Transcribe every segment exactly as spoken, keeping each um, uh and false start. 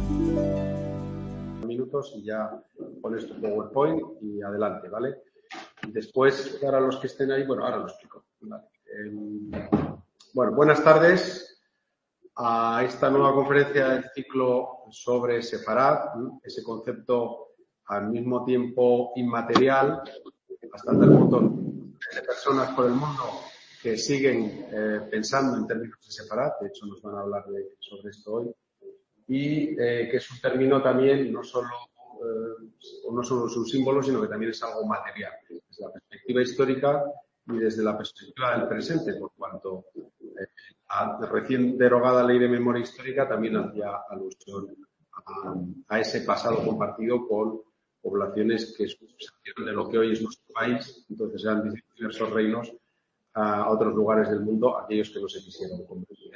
Minutos y ya pones tu PowerPoint y adelante, ¿vale? Después, para los que estén ahí, bueno, ahora lo explico. Vale. Eh, bueno, buenas tardes a esta nueva conferencia del ciclo sobre Sefarad, ese concepto al mismo tiempo inmaterial, hasta tal punto de personas por el mundo que siguen eh, pensando en términos de Sefarad, de hecho nos van a hablar de, sobre esto hoy, y eh, que es un término también no solo, eh, no solo es un símbolo, sino que también es algo material, desde la perspectiva histórica y desde la perspectiva del presente, por cuanto eh, la recién derogada Ley de Memoria Histórica también hacía alusión a, a ese pasado compartido con poblaciones que surgieron de lo que hoy es nuestro país, entonces eran diversos reinos, a otros lugares del mundo, aquellos que no se quisieron convertir.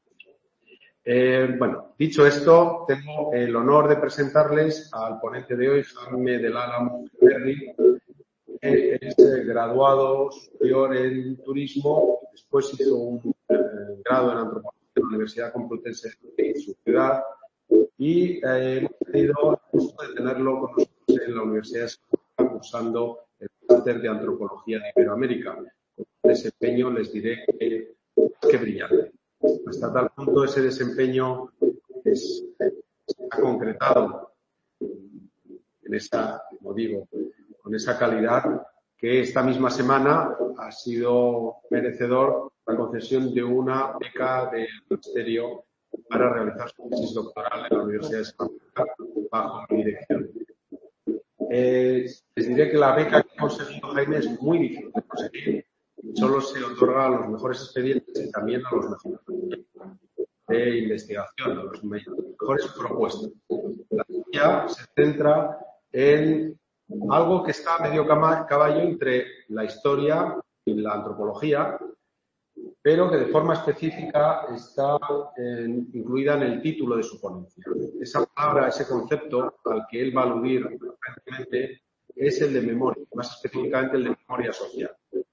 Eh, bueno, dicho esto, tengo el honor de presentarles al ponente de hoy, Jaime del Álamo Ferri, que es eh, graduado superior en turismo, después hizo un eh, grado en antropología en la Universidad Complutense de su ciudad y eh, hemos tenido el gusto de tenerlo con nosotros en la Universidad de Salamanca cursando el máster de antropología en Iberoamérica. Con un desempeño les diré que, que brillante. Hasta tal punto ese desempeño es, se ha concretado en esa, como digo, con esa calidad que esta misma semana ha sido merecedor la concesión de una beca del Ministerio para realizar su tesis doctoral en la Universidad de Salamanca bajo mi dirección. Eh, les diré que la beca que ha conseguido Jaime es muy difícil de conseguir. Solo se otorga a los mejores expedientes y también a los mejores de investigación, a los mejores propuestas. La teoría se centra en algo que está a medio caballo entre la historia y la antropología, pero que de forma específica está en, incluida en el título de su ponencia. Esa palabra, ese concepto al que él va a aludir frecuentemente es el de memoria, más específicamente el de memoria social.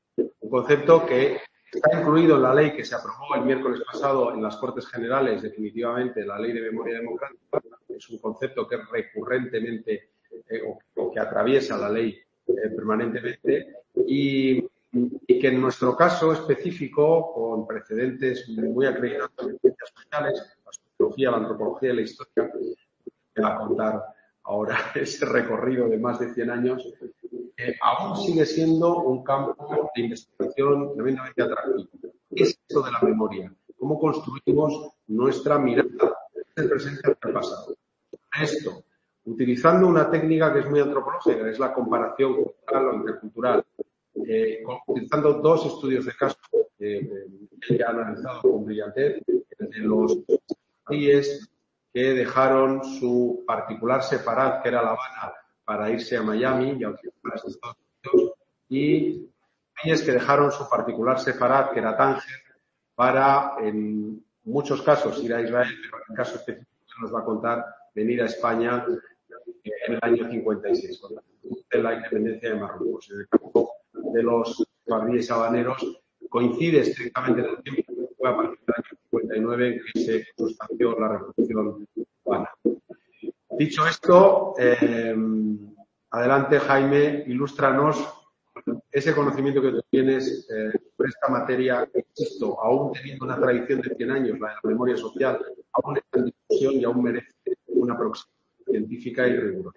Un concepto que está incluido en la ley que se aprobó el miércoles pasado en las Cortes Generales, definitivamente, la Ley de Memoria Democrática. Es un concepto que recurrentemente eh, o, o que atraviesa la ley eh, permanentemente y, y que en nuestro caso específico, con precedentes muy acreditados en ciencias sociales, la sociología, la antropología y la historia, me va a contar ahora ese recorrido de más de cien años, eh, aún sigue siendo un campo de investigación tremendamente atractivo. ¿Qué es esto de la memoria? ¿Cómo construimos nuestra mirada desde el presente hacia el pasado? Esto, utilizando una técnica que es muy antropológica, que es la comparación cultural o intercultural, eh, utilizando dos estudios de caso que eh, él ha analizado con brillantez, el de los países que dejaron su particular Sefarad, que era La Habana, para irse a Miami y a para Estados Unidos, y países que dejaron su particular Sefarad, que era Tánger, para, en muchos casos, ir a Israel, pero en el caso específico que nos va a contar, venir a España en el año cincuenta y seis, con la independencia de Marruecos. En el caso de los sefardíes habaneros, coincide estrictamente en el tiempo, que fue a partir del año cincuenta y nueve en que se sustanció la Revolución cubana. Dicho esto, eh, adelante, Jaime, ilústranos ese conocimiento que tú tienes eh, sobre esta materia, que, insisto, aún teniendo una tradición de cien años, la de la memoria social, aún está en discusión y aún merece una aproximación científica y rigurosa.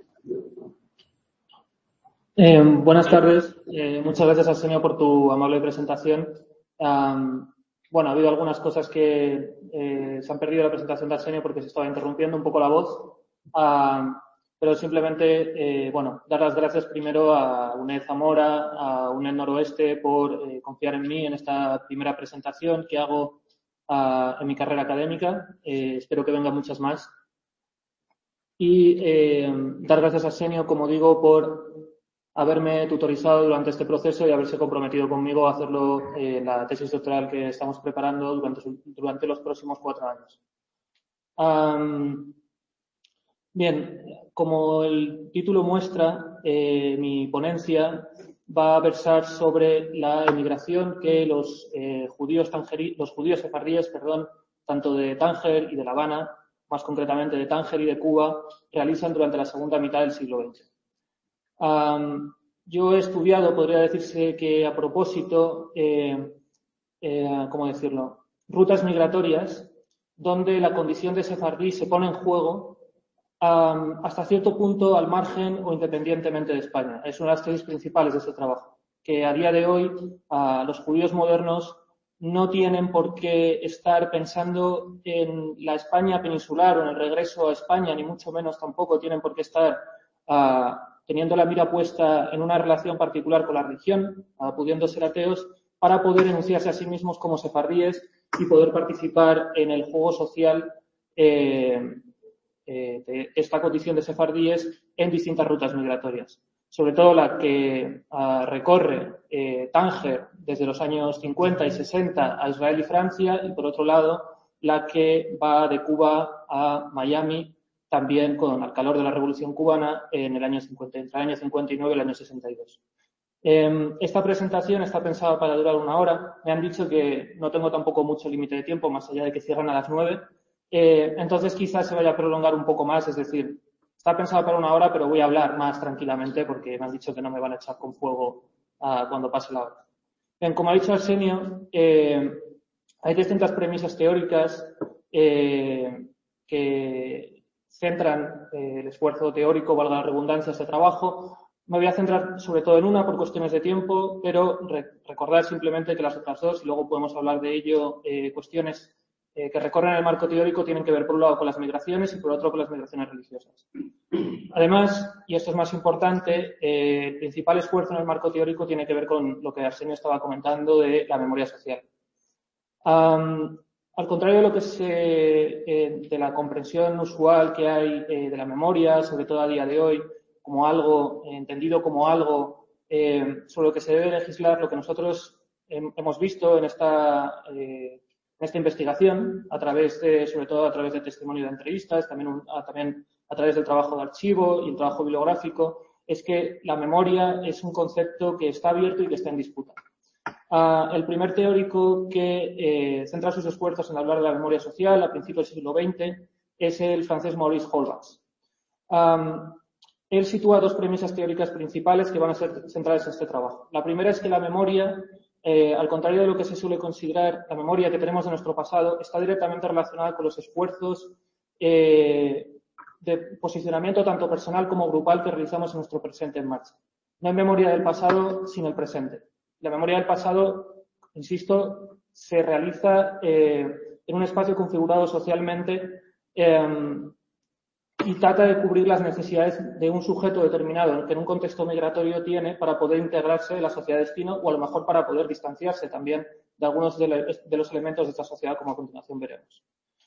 Eh, buenas tardes. Eh, muchas gracias, Arsenio, por tu amable presentación. Um, bueno, ha habido algunas cosas que eh, se han perdido en la presentación de Arsenio porque se estaba interrumpiendo un poco la voz. Um, pero simplemente, eh, bueno, dar las gracias primero a UNED Zamora, a UNED Noroeste por eh, confiar en mí en esta primera presentación que hago uh, en mi carrera académica. Eh, espero que vengan muchas más. Y eh, dar gracias a Arsenio, como digo, por haberme tutorizado durante este proceso y haberse comprometido conmigo a hacerlo en eh, la tesis doctoral que estamos preparando durante, durante los próximos cuatro años. Um, bien, como el título muestra, eh, mi ponencia va a versar sobre la emigración que los eh, judíos tangerí, los judíos sefardíes, perdón, tanto de Tánger y de La Habana, más concretamente de Tánger y de Cuba, realizan durante la segunda mitad del siglo veinte. Um, yo he estudiado, podría decirse que a propósito, eh, eh, ¿cómo decirlo?, rutas migratorias donde la condición de sefardí se pone en juego um, hasta cierto punto al margen o independientemente de España. Es una de las tesis principales de este trabajo, que a día de hoy uh, los judíos modernos no tienen por qué estar pensando en la España peninsular o en el regreso a España, ni mucho menos tampoco tienen por qué estar uh, teniendo la mira puesta en una relación particular con la religión, uh, pudiendo ser ateos, para poder enunciarse a sí mismos como sefardíes y poder participar en el juego social eh, eh, de esta condición de sefardíes en distintas rutas migratorias. Sobre todo la que uh, recorre eh, Tánger desde los años cincuenta y sesenta a Israel y Francia, y por otro lado la que va de Cuba a Miami, también con el calor de la Revolución Cubana en el año cincuenta, entre el año cincuenta y nueve y el año sesenta y dos. Eh, esta presentación está pensada para durar una hora. Me han dicho que no tengo tampoco mucho límite de tiempo, más allá de que cierran a las nueve. Eh, entonces quizás se vaya a prolongar un poco más, es decir, está pensado para una hora, pero voy a hablar más tranquilamente porque me han dicho que no me van a echar con fuego uh, cuando pase la hora. Bien, como ha dicho Arsenio, eh, hay distintas premisas teóricas eh, que centran eh, el esfuerzo teórico, valga la redundancia, de este trabajo. Me voy a centrar sobre todo en una por cuestiones de tiempo, pero re recordar simplemente que las otras dos, y luego podemos hablar de ello, eh, cuestiones eh, que recorren el marco teórico tienen que ver por un lado con las migraciones y por otro con las migraciones religiosas. Además, y esto es más importante, eh, el principal esfuerzo en el marco teórico tiene que ver con lo que Arsenio estaba comentando de la memoria social. Um, al contrario de lo que se, eh, de la comprensión usual que hay eh, de la memoria, sobre todo a día de hoy, como algo, eh, entendido como algo eh, sobre lo que se debe legislar, lo que nosotros eh, hemos visto en esta, eh, en esta investigación, a través de, sobre todo a través de testimonio de entrevistas, también, un, a, también a través del trabajo de archivo y el trabajo bibliográfico, es que la memoria es un concepto que está abierto y que está en disputa. Uh, el primer teórico que eh, centra sus esfuerzos en hablar de la memoria social a principios del siglo veinte es el francés Maurice Holbach. Um, él sitúa dos premisas teóricas principales que van a ser centrales en este trabajo. La primera es que la memoria, eh, al contrario de lo que se suele considerar, la memoria que tenemos de nuestro pasado está directamente relacionada con los esfuerzos eh, de posicionamiento tanto personal como grupal que realizamos en nuestro presente en marcha. No hay memoria del pasado sin el presente. La memoria del pasado, insisto, se realiza eh, en un espacio configurado socialmente eh, y trata de cubrir las necesidades de un sujeto determinado que en un contexto migratorio tiene para poder integrarse en la sociedad de destino o a lo mejor para poder distanciarse también de algunos de, le, de los elementos de esta sociedad, como a continuación veremos.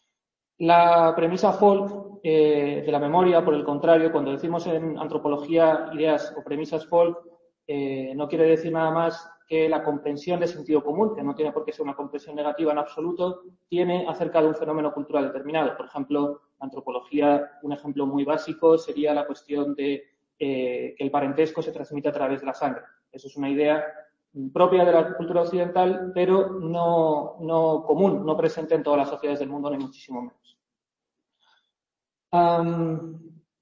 La premisa folk eh, de la memoria, por el contrario, cuando decimos en antropología ideas o premisas folk, eh, no quiere decir nada más que la comprensión de sentido común, que no tiene por qué ser una comprensión negativa en absoluto, tiene acerca de un fenómeno cultural determinado. Por ejemplo, la antropología, un ejemplo muy básico sería la cuestión de eh, que el parentesco se transmite a través de la sangre. Eso es una idea propia de la cultura occidental, pero no, no común, no presente en todas las sociedades del mundo, ni muchísimo menos. Um,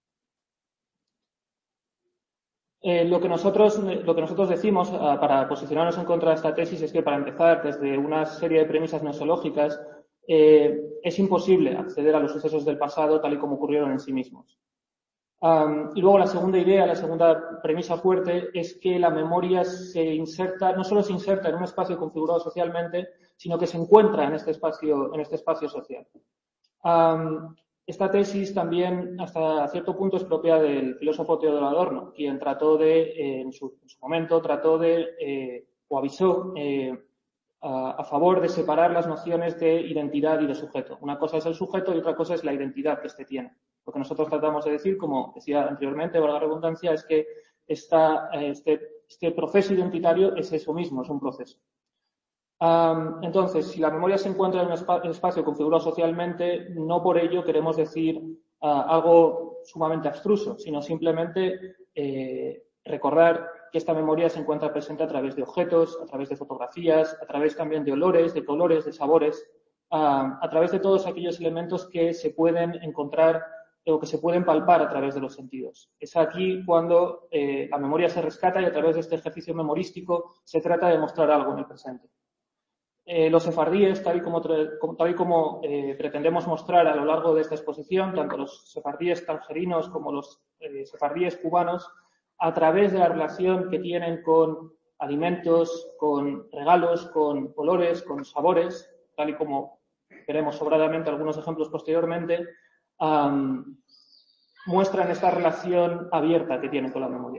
Eh, lo, que nosotros, lo que nosotros decimos uh, para posicionarnos en contra de esta tesis es que, para empezar, desde una serie de premisas gnoseológicas, eh, es imposible acceder a los sucesos del pasado tal y como ocurrieron en sí mismos. Um, y luego la segunda idea, la segunda premisa fuerte, es que la memoria se inserta, no solo se inserta en un espacio configurado socialmente, sino que se encuentra en este espacio, en este espacio social. Um, Esta tesis también, hasta cierto punto, es propia del filósofo Teodoro Adorno, quien trató de, eh, en, su, en su momento, trató de, eh, o avisó eh, a, a favor de separar las nociones de identidad y de sujeto. Una cosa es el sujeto y otra cosa es la identidad que éste tiene. Lo que nosotros tratamos de decir, como decía anteriormente, valga la redundancia, es que esta, este, este proceso identitario es eso mismo, es un proceso. Um, entonces, si la memoria se encuentra en un espa espacio configurado socialmente, no por ello queremos decir uh, algo sumamente abstruso, sino simplemente eh, recordar que esta memoria se encuentra presente a través de objetos, a través de fotografías, a través también de olores, de colores, de sabores, a, a través de todos aquellos elementos que se pueden encontrar o que se pueden palpar a través de los sentidos. Es aquí cuando eh, la memoria se rescata y a través de este ejercicio memorístico se trata de mostrar algo en el presente. Eh, los sefardíes, tal y como, tal y como eh, pretendemos mostrar a lo largo de esta exposición, tanto los sefardíes tangerinos como los eh, sefardíes cubanos, a través de la relación que tienen con alimentos, con regalos, con olores, con sabores, tal y como veremos sobradamente algunos ejemplos posteriormente, um, muestran esta relación abierta que tienen con la memoria.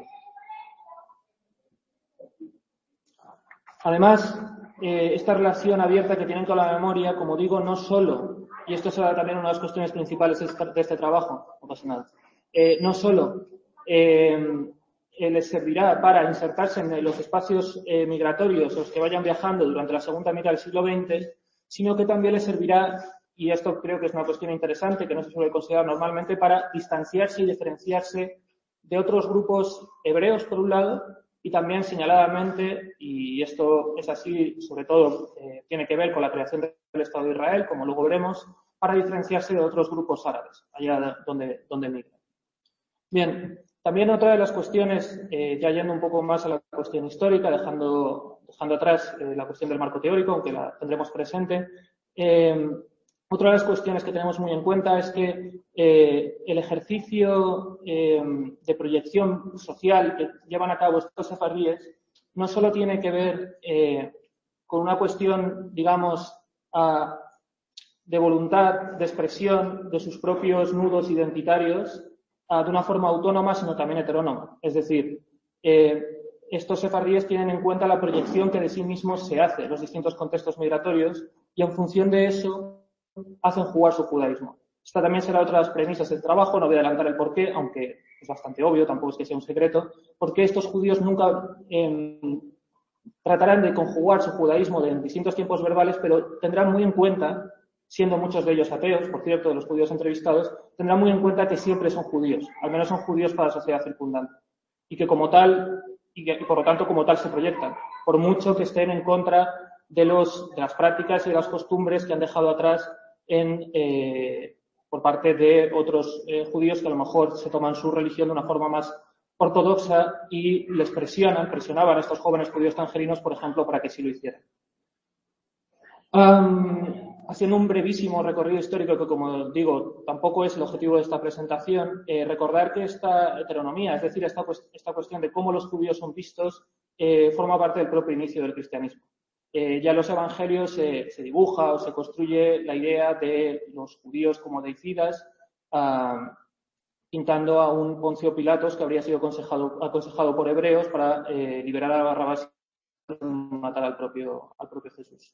Además, eh, esta relación abierta que tienen con la memoria, como digo, no solo, y esto será también una de las cuestiones principales de este trabajo, no pasa nada, eh, no solo eh, eh, les servirá para insertarse en los espacios eh, migratorios los que vayan viajando durante la segunda mitad del siglo veinte, sino que también les servirá, y esto creo que es una cuestión interesante que no se suele considerar normalmente, para distanciarse y diferenciarse de otros grupos hebreos, por un lado, y también señaladamente, y esto es así, sobre todo, eh, tiene que ver con la creación del Estado de Israel, como luego veremos, para diferenciarse de otros grupos árabes, allá donde, donde migran. Bien, también otra de las cuestiones, eh, ya yendo un poco más a la cuestión histórica, dejando, dejando atrás eh, la cuestión del marco teórico, aunque la tendremos presente, eh, otra de las cuestiones que tenemos muy en cuenta es que eh, el ejercicio eh, de proyección social que llevan a cabo estos sefardíes no solo tiene que ver eh, con una cuestión, digamos, a, de voluntad, de expresión de sus propios nudos identitarios a, de una forma autónoma, sino también heterónoma. Es decir, eh, estos sefardíes tienen en cuenta la proyección que de sí mismos se hace en los distintos contextos migratorios y en función de eso hacen jugar su judaísmo. Esta también será otra de las premisas del trabajo, no voy a adelantar el porqué, aunque es bastante obvio, tampoco es que sea un secreto, porque estos judíos nunca eh, tratarán de conjugar su judaísmo de en distintos tiempos verbales, pero tendrán muy en cuenta, siendo muchos de ellos ateos, por cierto, de los judíos entrevistados, tendrán muy en cuenta que siempre son judíos, al menos son judíos para la sociedad circundante, y que como tal, y, que, y por lo tanto como tal se proyectan, por mucho que estén en contra de, los, de las prácticas y de las costumbres que han dejado atrás en, eh, por parte de otros eh, judíos que a lo mejor se toman su religión de una forma más ortodoxa y les presionan, presionaban a estos jóvenes judíos tangerinos, por ejemplo, para que sí lo hicieran. Um, haciendo un brevísimo recorrido histórico que, como digo, tampoco es el objetivo de esta presentación, eh, recordar que esta heteronomía, es decir, esta, esta cuestión de cómo los judíos son vistos, eh, forma parte del propio inicio del cristianismo. Eh, ya en los evangelios se, se dibuja o se construye la idea de los judíos como deicidas, uh, pintando a un Poncio Pilatos que habría sido aconsejado, aconsejado por hebreos para eh, liberar a Barrabás y matar al propio, al propio Jesús.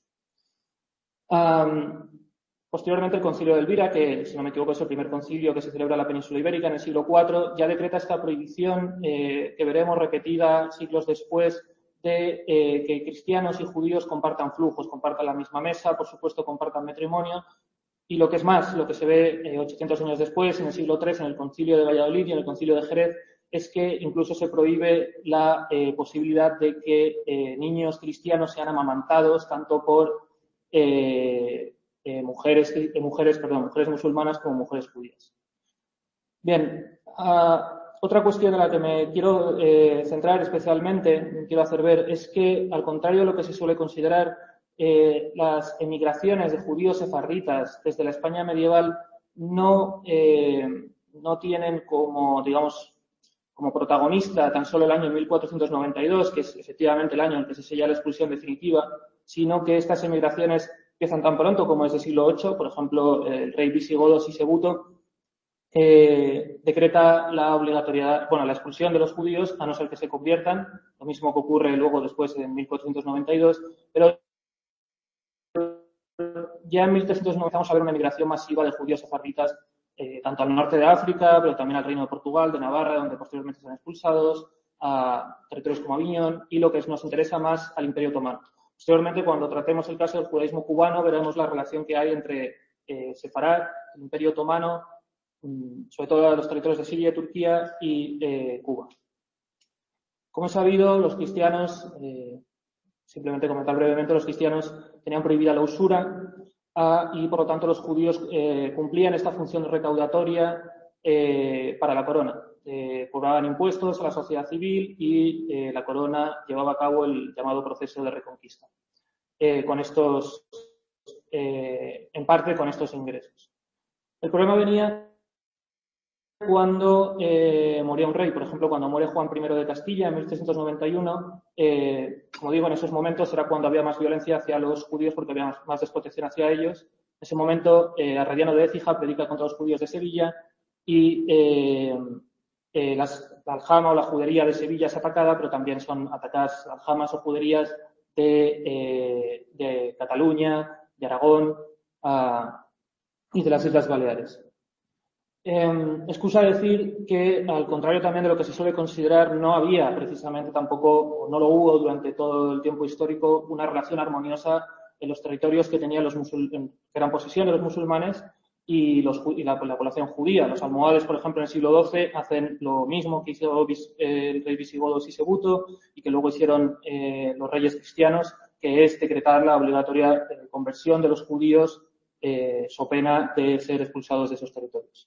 Um, posteriormente el concilio de Elvira, que si no me equivoco es el primer concilio que se celebra en la península ibérica en el siglo cuatro, ya decreta esta prohibición eh, que veremos repetida siglos después de eh, que cristianos y judíos compartan flujos, compartan la misma mesa, por supuesto compartan matrimonio, y lo que es más, lo que se ve eh, ochocientos años después, en el siglo tres, en el concilio de Valladolid y en el concilio de Jerez, es que incluso se prohíbe la eh, posibilidad de que eh, niños cristianos sean amamantados tanto por eh, eh, mujeres, eh, mujeres, perdón, mujeres musulmanas como mujeres judías. Bien, uh, otra cuestión en la que me quiero eh, centrar especialmente, quiero hacer ver, es que, al contrario de lo que se suele considerar, eh, las emigraciones de judíos sefarditas desde la España medieval no, eh, no tienen como, digamos, como protagonista tan solo el año mil cuatrocientos noventa y dos, que es efectivamente el año en que se sella la expulsión definitiva, sino que estas emigraciones empiezan tan pronto como desde el siglo ocho, por ejemplo, el rey visigodo Sisebuto Eh, decreta la obligatoriedad, bueno, la expulsión de los judíos a no ser que se conviertan, lo mismo que ocurre luego después en mil cuatrocientos noventa y dos, pero ya en mil trescientos noventa vamos a ver una migración masiva de judíos sefarditas eh, tanto al norte de África, pero también al Reino de Portugal, de Navarra, donde posteriormente serán expulsados, a territorios como Aviñón y lo que nos interesa más al Imperio Otomano. Posteriormente, cuando tratemos el caso del judaísmo cubano, veremos la relación que hay entre eh, Sefarad, el Imperio Otomano, sobre todo los territorios de Siria, Turquía y eh, Cuba. Como es sabido, los cristianos, eh, simplemente comentar brevemente, los cristianos tenían prohibida la usura, uh, y, por lo tanto, los judíos eh, cumplían esta función recaudatoria eh, para la corona. Eh, cobraban impuestos a la sociedad civil y eh, la corona llevaba a cabo el llamado proceso de reconquista. Eh, con estos, eh, en parte con estos ingresos. El problema venía cuando eh, moría un rey. Por ejemplo, cuando muere Juan primero de Castilla en mil trescientos noventa y uno, eh, como digo, en esos momentos era cuando había más violencia hacia los judíos porque había más, más desprotección hacia ellos. En ese momento, eh, Arreliano de Écija predica contra los judíos de Sevilla y eh, eh, las, la aljama o la judería de Sevilla es atacada, pero también son atacadas aljamas o juderías de, eh, de Cataluña, de Aragón uh, y de las Islas Baleares. Eh, excusa decir que, al contrario también de lo que se suele considerar, no había precisamente tampoco, o no lo hubo durante todo el tiempo histórico, una relación armoniosa en los territorios que tenían los musul que eran posesión de los musulmanes y, los, y la, la población judía. Los almohades, por ejemplo, en el siglo doce hacen lo mismo que hizo eh, el rey visigodo Sisebuto y que luego hicieron eh, los reyes cristianos, que es decretar la obligatoria eh, conversión de los judíos eh, so pena de ser expulsados de esos territorios.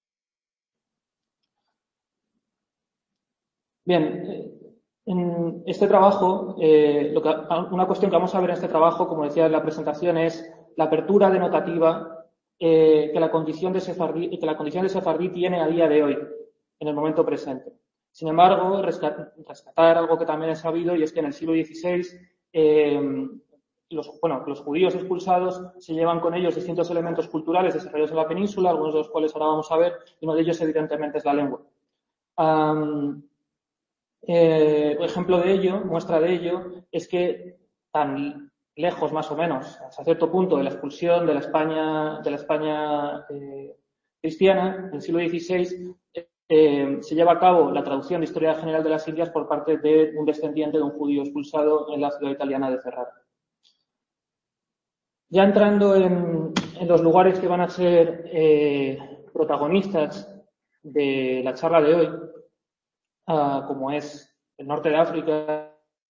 Bien, en este trabajo, eh, lo que, una cuestión que vamos a ver en este trabajo, como decía en la presentación, es la apertura denotativa eh, que, la condición de sefardí, que la condición de sefardí tiene a día de hoy, en el momento presente. Sin embargo, rescatar algo que también he sabido, y es que en el siglo dieciséis eh, los, bueno, los judíos expulsados se llevan con ellos distintos elementos culturales desarrollados en la península, algunos de los cuales ahora vamos a ver, y uno de ellos evidentemente es la lengua. Um, Eh, ejemplo de ello, muestra de ello, es que tan lejos más o menos, hasta cierto punto, de la expulsión de la España, de la España eh, cristiana, en el siglo dieciséis, eh, se lleva a cabo la traducción de Historia General de las Indias por parte de un descendiente de un judío expulsado en la ciudad italiana de Ferrara. Ya entrando en, en los lugares que van a ser eh, protagonistas de la charla de hoy, Uh, como es el norte de África,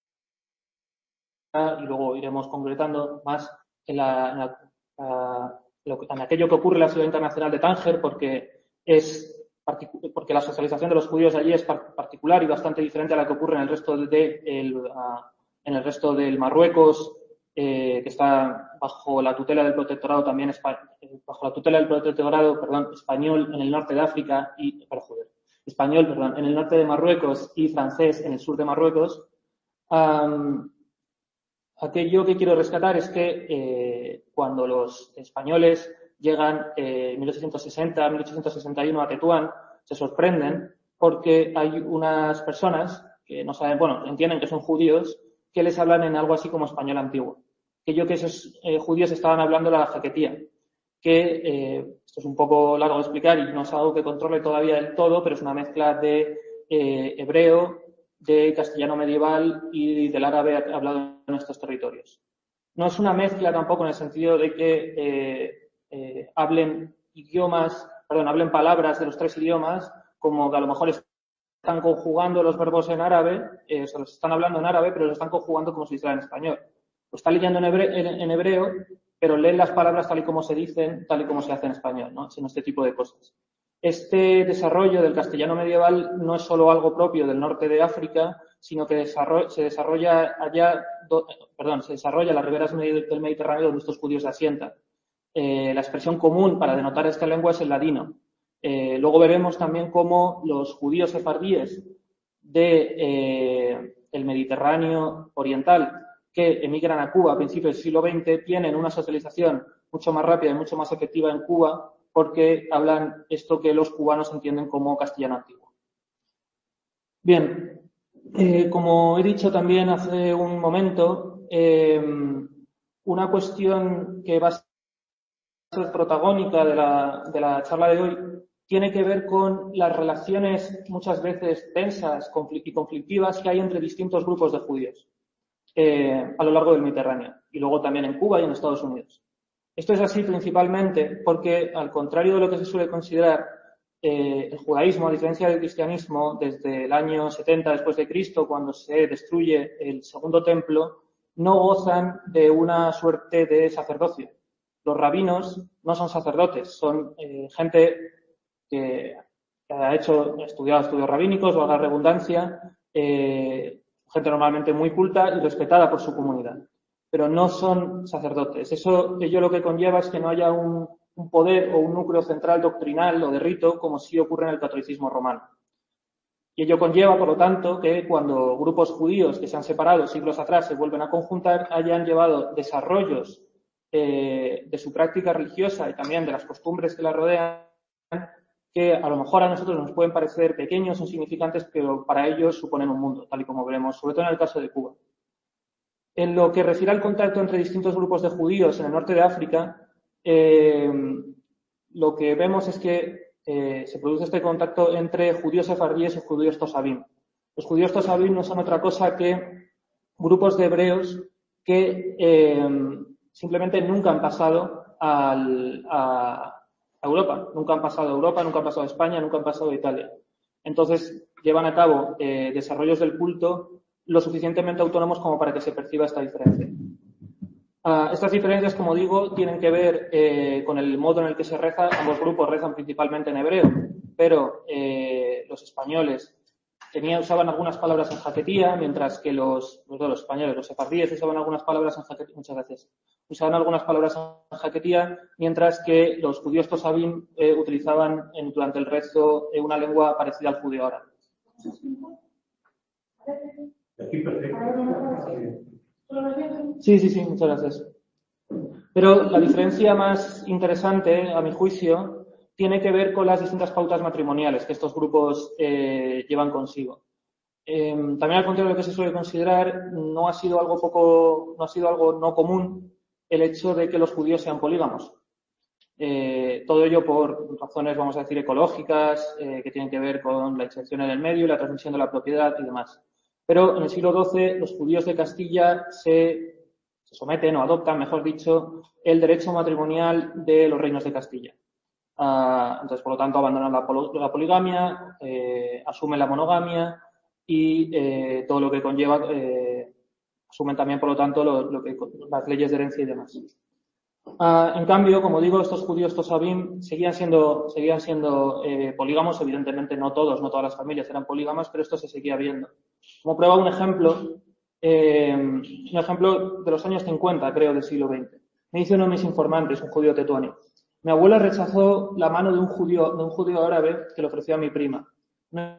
y luego iremos concretando más en, la, en, la, uh, lo, en aquello que ocurre en la ciudad internacional de Tánger, porque, es, porque la socialización de los judíos allí es particular y bastante diferente a la que ocurre en el resto, de, el, uh, en el resto del Marruecos, eh, que está bajo la tutela del protectorado también bajo la tutela del protectorado perdón, español en el norte de África y para joder. español, perdón, en el norte de Marruecos y francés en el sur de Marruecos. Um, aquello que quiero rescatar es que eh, cuando los españoles llegan eh, en mil ochocientos sesenta, mil ochocientos sesenta y uno a Tetuán, se sorprenden porque hay unas personas que no saben, bueno, entienden que son judíos, que les hablan en algo así como español antiguo. Aquello que esos eh, judíos estaban hablando la jaquetía, que eh, esto es un poco largo de explicar y no es algo que controle todavía del todo, pero es una mezcla de eh, hebreo, de castellano medieval y del árabe hablado en estos territorios. No es una mezcla tampoco en el sentido de que eh, eh, hablen idiomas, perdón, hablen palabras de los tres idiomas, como que a lo mejor están conjugando los verbos en árabe, eh, se los están hablando en árabe, pero los están conjugando como si hiciera en español. Lo están leyendo en hebreo, en, en hebreo pero leen las palabras tal y como se dicen, tal y como se hace en español, ¿no? Sino este tipo de cosas. Este desarrollo del castellano medieval no es solo algo propio del norte de África, sino que desarrolla, se desarrolla allá, do, perdón, se desarrolla en las riberas del Mediterráneo donde estos judíos se asientan. Eh, la expresión común para denotar esta lengua es el ladino. Eh, luego veremos también cómo los judíos sefardíes de eh, el Mediterráneo oriental que emigran a Cuba a principios del siglo veinte tienen una socialización mucho más rápida y mucho más efectiva en Cuba porque hablan esto que los cubanos entienden como castellano antiguo. Bien, eh, como he dicho también hace un momento, eh, una cuestión que va a ser protagónica de la, de la charla de hoy tiene que ver con las relaciones muchas veces tensas y conflictivas que hay entre distintos grupos de judíos. Eh, a lo largo del Mediterráneo y luego también en Cuba y en Estados Unidos. Esto es así principalmente porque, al contrario de lo que se suele considerar, eh, el judaísmo, a diferencia del cristianismo, desde el año setenta después de Cristo, cuando se destruye el segundo templo, no gozan de una suerte de sacerdocio. Los rabinos no son sacerdotes, son eh, gente que, que ha hecho, estudiado estudios rabínicos, valga la redundancia, eh, gente normalmente muy culta y respetada por su comunidad, pero no son sacerdotes. Eso ello lo que conlleva es que no haya un, un poder o un núcleo central doctrinal o de rito como sí ocurre en el catolicismo romano. Y ello conlleva, por lo tanto, que cuando grupos judíos que se han separado siglos atrás se vuelven a conjuntar, hayan llevado desarrollos eh, de su práctica religiosa y también de las costumbres que la rodean, que a lo mejor a nosotros nos pueden parecer pequeños o insignificantes, pero para ellos suponen un mundo, tal y como veremos, sobre todo en el caso de Cuba. En lo que refiere al contacto entre distintos grupos de judíos en el norte de África, eh, lo que vemos es que eh, se produce este contacto entre judíos sefardíes y judíos tosabim. Los judíos tosabim no son otra cosa que grupos de hebreos que eh, simplemente nunca han pasado al, a, a Europa, nunca han pasado a Europa, nunca han pasado a España, nunca han pasado a Italia. Entonces, llevan a cabo eh, desarrollos del culto lo suficientemente autónomos como para que se perciba esta diferencia. Uh, estas diferencias, como digo, tienen que ver eh, con el modo en el que se reza. Ambos grupos rezan principalmente en hebreo, pero eh, los españoles tenían, usaban algunas palabras en jaquetía, mientras que los, los, los españoles, los sefardíes, usaban algunas palabras en jaquetía, muchas veces, usaban algunas palabras en jaquetía, mientras que los judíos tosabim eh, utilizaban en, durante el rezo eh, una lengua parecida al judío árabe. Aquí perfecto. Sí, sí, sí, muchas gracias. Pero la diferencia más interesante, a mi juicio, tiene que ver con las distintas pautas matrimoniales que estos grupos eh, llevan consigo. Eh, también al contrario de lo que se suele considerar, no ha sido algo poco, no ha sido algo no común el hecho de que los judíos sean polígamos. Eh, todo ello por razones, vamos a decir, ecológicas, eh, que tienen que ver con la inserción en el medio y la transmisión de la propiedad y demás. Pero en el siglo doce los judíos de Castilla se, se someten o adoptan, mejor dicho, el derecho matrimonial de los reinos de Castilla. Uh, entonces, por lo tanto, abandonan la, la poligamia, eh, asumen la monogamia y eh, todo lo que conlleva, eh, asumen también, por lo tanto, lo, lo que, las leyes de herencia y demás. Uh, en cambio, como digo, estos judíos tosabim seguían siendo, seguían siendo eh, polígamos, evidentemente no todos, no todas las familias eran polígamas, pero esto se seguía viendo. Como prueba, un ejemplo, eh, un ejemplo de los años cincuenta, creo, del siglo veinte. Me dice uno de mis informantes, un judío tetuáneo. Mi abuela rechazó la mano de un judío, de un judío árabe que le ofreció a mi prima. No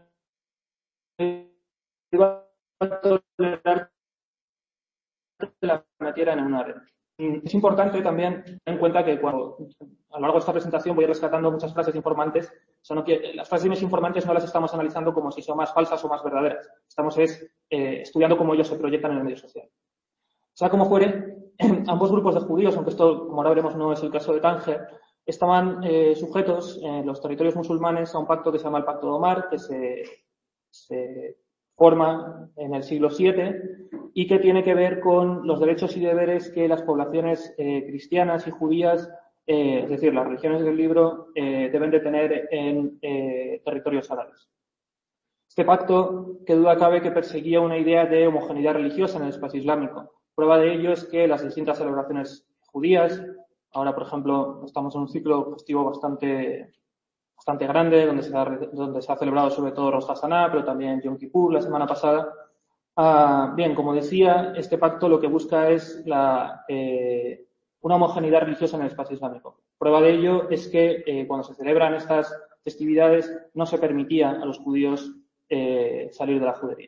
iba a tolerar que la metieran en un árabe. Es importante también tener en cuenta que cuando, a lo largo de esta presentación voy rescatando muchas frases informantes. Son que, las frases informantes no las estamos analizando como si son más falsas o más verdaderas. Estamos es, eh, estudiando cómo ellos se proyectan en el medio social. O sea, como fuere, ambos grupos de judíos, aunque esto, como ahora veremos, no es el caso de Tánger, estaban eh, sujetos en los territorios musulmanes a un pacto que se llama el Pacto de Omar, que se, se forma en el siglo siete y que tiene que ver con los derechos y deberes que las poblaciones eh, cristianas y judías, eh, es decir, las religiones del libro, eh, deben de tener en eh, territorios árabes. Este pacto, que duda cabe que perseguía una idea de homogeneidad religiosa en el espacio islámico. Prueba de ello es que las distintas celebraciones judías, ahora por ejemplo estamos en un ciclo festivo bastante bastante grande, donde se ha, donde se ha celebrado sobre todo Rosh Hashanah, pero también Yom Kippur la semana pasada. Ah, bien, como decía, este pacto lo que busca es la, eh, una homogeneidad religiosa en el espacio islámico. Prueba de ello es que eh, cuando se celebran estas festividades no se permitía a los judíos eh, salir de la judería.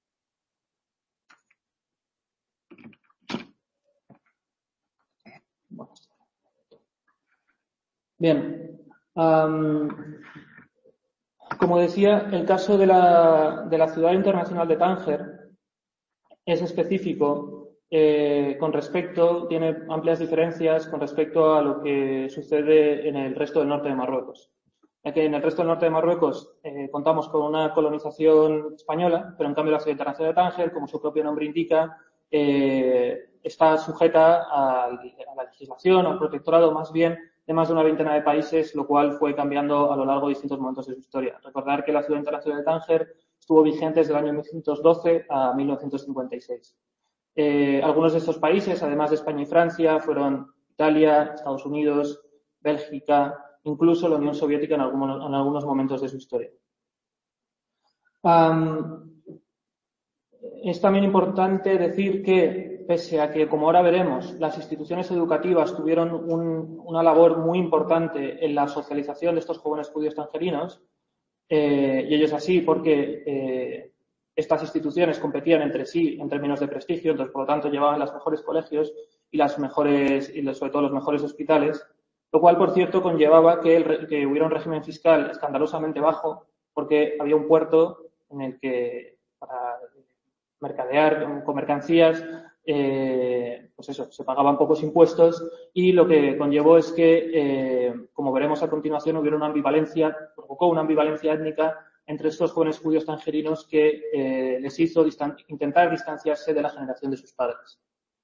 Bueno. Bien. Um, como decía, el caso de la, de la ciudad internacional de Tánger es específico eh, con respecto, tiene amplias diferencias con respecto a lo que sucede en el resto del norte de Marruecos. Ya que en el resto del norte de Marruecos eh, contamos con una colonización española, pero en cambio la ciudad internacional de Tánger, como su propio nombre indica, eh, está sujeta a, a la legislación, al protectorado más bien, de más de una veintena de países, lo cual fue cambiando a lo largo de distintos momentos de su historia. Recordar que la ciudad internacional de Tánger estuvo vigente desde el año mil novecientos doce a mil novecientos cincuenta y seis. Eh, algunos de estos países, además de España y Francia, fueron Italia, Estados Unidos, Bélgica, incluso la Unión Soviética en algunos, en algunos momentos de su historia. Um, es también importante decir que, pese a que, como ahora veremos, las instituciones educativas tuvieron un, una labor muy importante en la socialización de estos jóvenes judíos tangerinos, eh, y ellos así porque eh, estas instituciones competían entre sí en términos de prestigio, entonces, por lo tanto, llevaban los mejores colegios y las mejores, y sobre todo los mejores hospitales, lo cual, por cierto, conllevaba que, el, que hubiera un régimen fiscal escandalosamente bajo, porque había un puerto en el que, para mercadear con mercancías, eh, pues eso, se pagaban pocos impuestos y lo que conllevó es que, eh, como veremos a continuación, hubiera una ambivalencia, provocó una ambivalencia étnica entre estos jóvenes judíos tangerinos que eh, les hizo distan- intentar distanciarse de la generación de sus padres.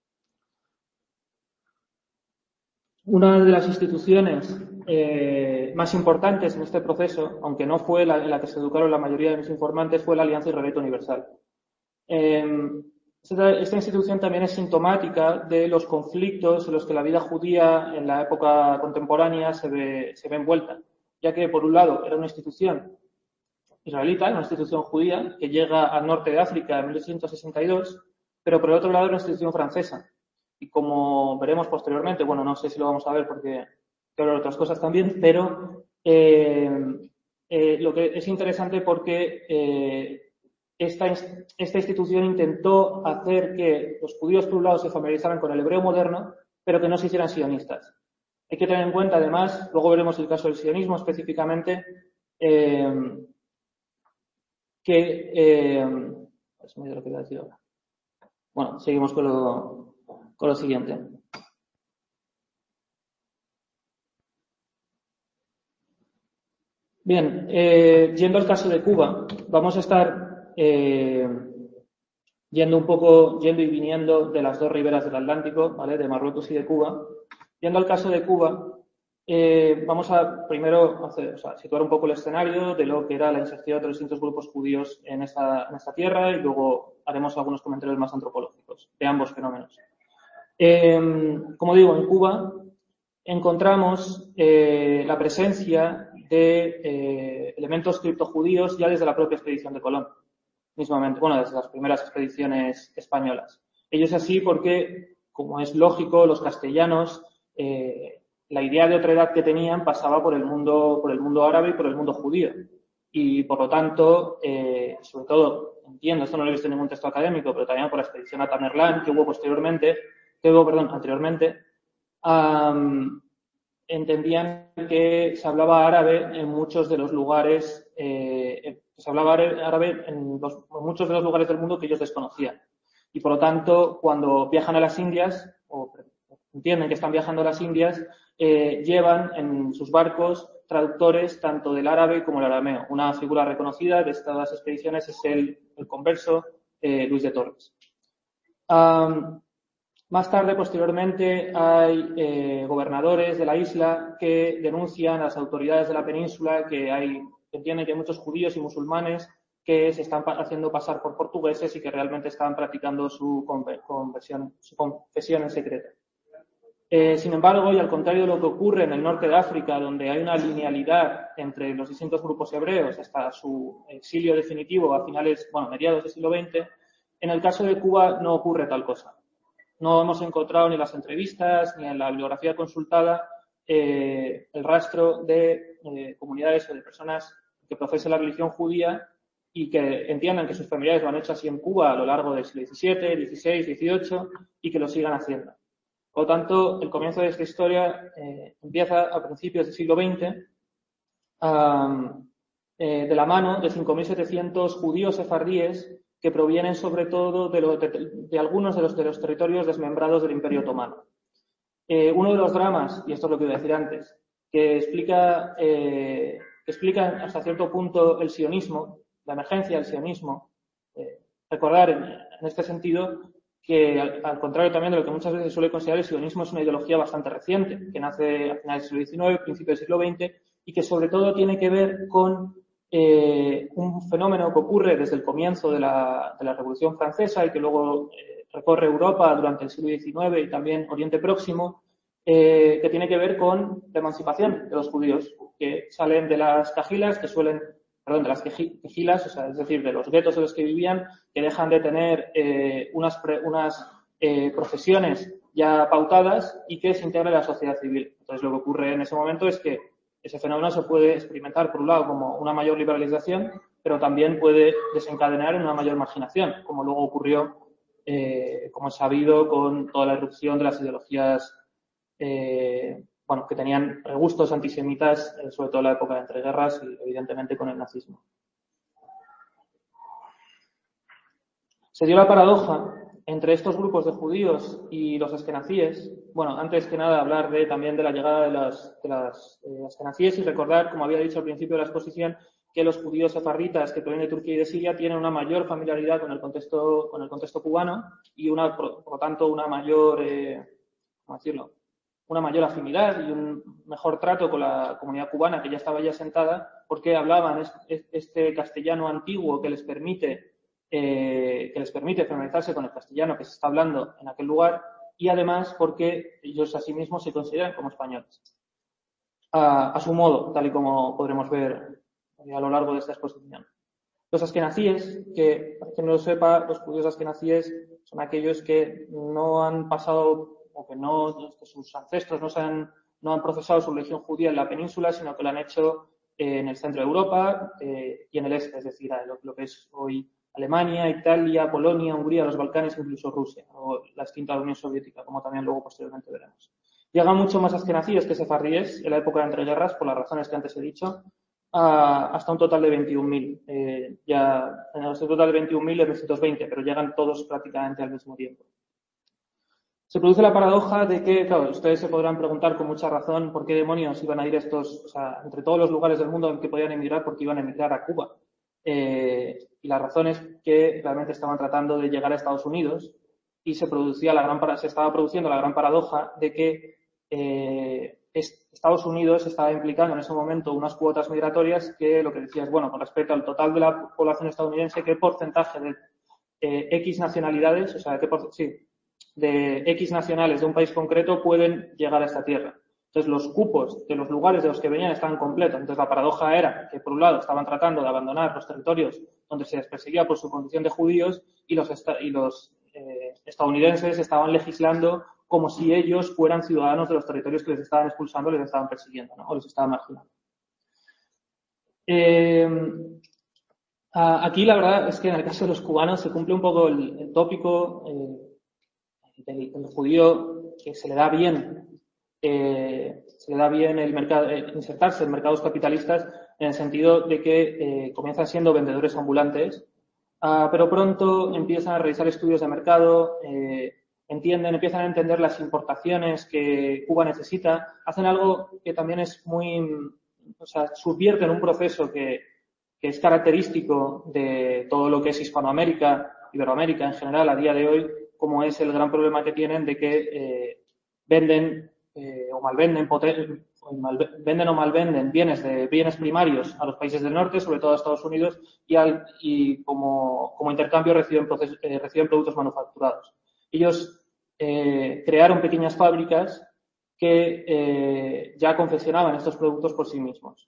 Una de las instituciones eh, más importantes en este proceso, aunque no fue la en la que se educaron la mayoría de mis informantes, fue la Alianza Israelita Universal. Eh, esta, esta institución también es sintomática de los conflictos en los que la vida judía en la época contemporánea se ve, se ve envuelta, ya que, por un lado, era una institución israelita, una institución judía que llega al norte de África en mil ochocientos sesenta y dos, pero por el otro lado era una institución francesa. Y como veremos posteriormente, bueno, no sé si lo vamos a ver porque quiero hablar de otras cosas también, pero eh, eh, lo que es interesante porque eh, esta, esta institución intentó hacer que los judíos, por un lado, se familiarizaran con el hebreo moderno, pero que no se hicieran sionistas. Hay que tener en cuenta, además, luego veremos el caso del sionismo específicamente, eh, que... Eh, pues me dio lo que iba a decir ahora. Bueno, seguimos con lo, con lo siguiente. Bien, eh, yendo al caso de Cuba, vamos a estar eh, yendo un poco, yendo y viniendo de las dos riberas del Atlántico, ¿vale? De Marruecos y de Cuba. Yendo al caso de Cuba, eh, vamos a primero hacer, o sea, situar un poco el escenario de lo que era la inserción de los distintos grupos judíos en esta, en esta tierra y luego haremos algunos comentarios más antropológicos de ambos fenómenos. Eh, como digo, en Cuba encontramos eh, la presencia de eh, elementos criptojudíos ya desde la propia expedición de Colón, mismamente, bueno, desde las primeras expediciones españolas. Ello es así porque, como es lógico, los castellanos, eh, la idea de otredad que tenían pasaba por el mundo, por el mundo árabe y por el mundo judío. Y, por lo tanto, eh, sobre todo, entiendo, esto no lo he visto en ningún texto académico, pero también por la expedición a Tamerlán, que hubo posteriormente, que hubo, perdón, anteriormente, um, entendían que se hablaba árabe en muchos de los lugares, eh, se hablaba árabe en, los, en muchos de los lugares del mundo que ellos desconocían. Y por lo tanto, cuando viajan a las Indias, o entienden que están viajando a las Indias, eh, llevan en sus barcos traductores tanto del árabe como del arameo. Una figura reconocida de estas expediciones es el, el converso eh, Luis de Torres. Um, Más tarde, posteriormente, hay eh, gobernadores de la isla que denuncian a las autoridades de la península que hay, que entienden que hay muchos judíos y musulmanes que se están haciendo pasar por portugueses y que realmente están practicando su, conversión, su confesión en secreto. Eh, sin embargo, y al contrario de lo que ocurre en el norte de África, donde hay una linealidad entre los distintos grupos hebreos hasta su exilio definitivo a finales, bueno, mediados del siglo veinte, en el caso de Cuba no ocurre tal cosa. No hemos encontrado ni en las entrevistas ni en la bibliografía consultada eh, el rastro de eh, comunidades o de personas que profesen la religión judía y que entiendan que sus familiares lo han hecho así en Cuba a lo largo del siglo diecisiete, dieciséis, dieciocho y que lo sigan haciendo. Por lo tanto, el comienzo de esta historia eh, empieza a principios del siglo veinte um, eh, de la mano de cinco mil setecientos judíos sefardíes que provienen sobre todo de, lo, de, de algunos de los, de los territorios desmembrados del Imperio Otomano. Eh, uno de los dramas, y esto es lo que iba a decir antes, que explica, eh, que explica hasta cierto punto el sionismo, la emergencia del sionismo, eh, recordar en, en este sentido que, al, al contrario también de lo que muchas veces se suele considerar, el sionismo es una ideología bastante reciente, que nace a finales del siglo diecinueve, principios del siglo veinte, y que sobre todo tiene que ver con Eh, un fenómeno que ocurre desde el comienzo de la, de la Revolución Francesa y que luego eh, recorre Europa durante el siglo diecinueve y también Oriente Próximo, eh, que tiene que ver con la emancipación de los judíos, que salen de las cajilas, que suelen, perdón, de las quejilas, o sea, es decir, de los guetos en los que vivían, que dejan de tener eh, unas, pre, unas eh, profesiones ya pautadas y que se integran en la sociedad civil. Entonces, lo que ocurre en ese momento es que ese fenómeno se puede experimentar, por un lado, como una mayor liberalización, pero también puede desencadenar en una mayor marginación, como luego ocurrió, eh, como es sabido, con toda la irrupción de las ideologías eh, bueno, que tenían regustos antisemitas, eh, sobre todo en la época de entreguerras y, evidentemente, con el nazismo. Se dio la paradoja entre estos grupos de judíos y los askenazíes. Bueno, antes que nada hablar de, también de la llegada de las, de las eh, askenazíes y recordar, como había dicho al principio de la exposición, que los judíos sefarditas que provienen de Turquía y de Siria tienen una mayor familiaridad con el contexto, con el contexto cubano y, una, por, por lo tanto, una mayor, eh, ¿cómo decirlo?, una mayor afinidad y un mejor trato con la comunidad cubana que ya estaba ya sentada, porque hablaban este castellano antiguo que les permite Eh, que les permite familiarizarse con el castellano que se está hablando en aquel lugar y además porque ellos a sí mismos se consideran como españoles. A, a su modo, tal y como podremos ver a lo largo de esta exposición. Los askenazíes, que para quien no lo sepa, los judíos askenazíes son aquellos que no han pasado o que no, que sus ancestros no, se han, no han profesado su religión judía en la península, sino que lo han hecho eh, en el centro de Europa eh, y en el este, es decir, lo, lo que es hoy Alemania, Italia, Polonia, Hungría, los Balcanes, incluso Rusia, o la extinta Unión Soviética, como también luego posteriormente veremos. Llegan mucho más askenazíes que sefardíes en la época de entreguerras, por las razones que antes he dicho, a, hasta un total de veintiún mil. Eh, ya, hasta un total de veintiún mil en novecientos veinte, pero llegan todos prácticamente al mismo tiempo. Se produce la paradoja de que, claro, ustedes se podrán preguntar con mucha razón por qué demonios iban a ir estos, o sea, entre todos los lugares del mundo en que podían emigrar, porque iban a emigrar a Cuba. Eh, y la razón es que realmente estaban tratando de llegar a Estados Unidos y se producía la gran se estaba produciendo la gran paradoja de que eh, Estados Unidos estaba implicando en ese momento unas cuotas migratorias que lo que decía es, bueno, con respecto al total de la población estadounidense, ¿qué porcentaje de eh, X nacionalidades, o sea, qué por, sí, de X nacionales de un país concreto pueden llegar a esta tierra? Entonces, los cupos de los lugares de los que venían estaban completos. Entonces, la paradoja era que, por un lado, estaban tratando de abandonar los territorios donde se les perseguía por su condición de judíos y los, y los eh, estadounidenses estaban legislando como si ellos fueran ciudadanos de los territorios que les estaban expulsando, les estaban persiguiendo, ¿no? O les estaban marginando. Eh, aquí, la verdad, es que en el caso de los cubanos se cumple un poco el, el tópico eh, del, del judío que se le da bien Eh, se le da bien el mercado, eh, insertarse en mercados capitalistas en el sentido de que eh, comienzan siendo vendedores ambulantes, uh, pero pronto empiezan a realizar estudios de mercado, eh, entienden, empiezan a entender las importaciones que Cuba necesita, hacen algo que también es muy, o sea, subvierten un proceso que, que es característico de todo lo que es Hispanoamérica, Iberoamérica en general a día de hoy, como es el gran problema que tienen de que eh, venden Eh, o malvenden, o mal, venden o malvenden bienes de bienes primarios a los países del norte, sobre todo a Estados Unidos, y, al, y como, como intercambio reciben, proces, eh, reciben productos manufacturados. Ellos eh, crearon pequeñas fábricas que eh, ya confeccionaban estos productos por sí mismos.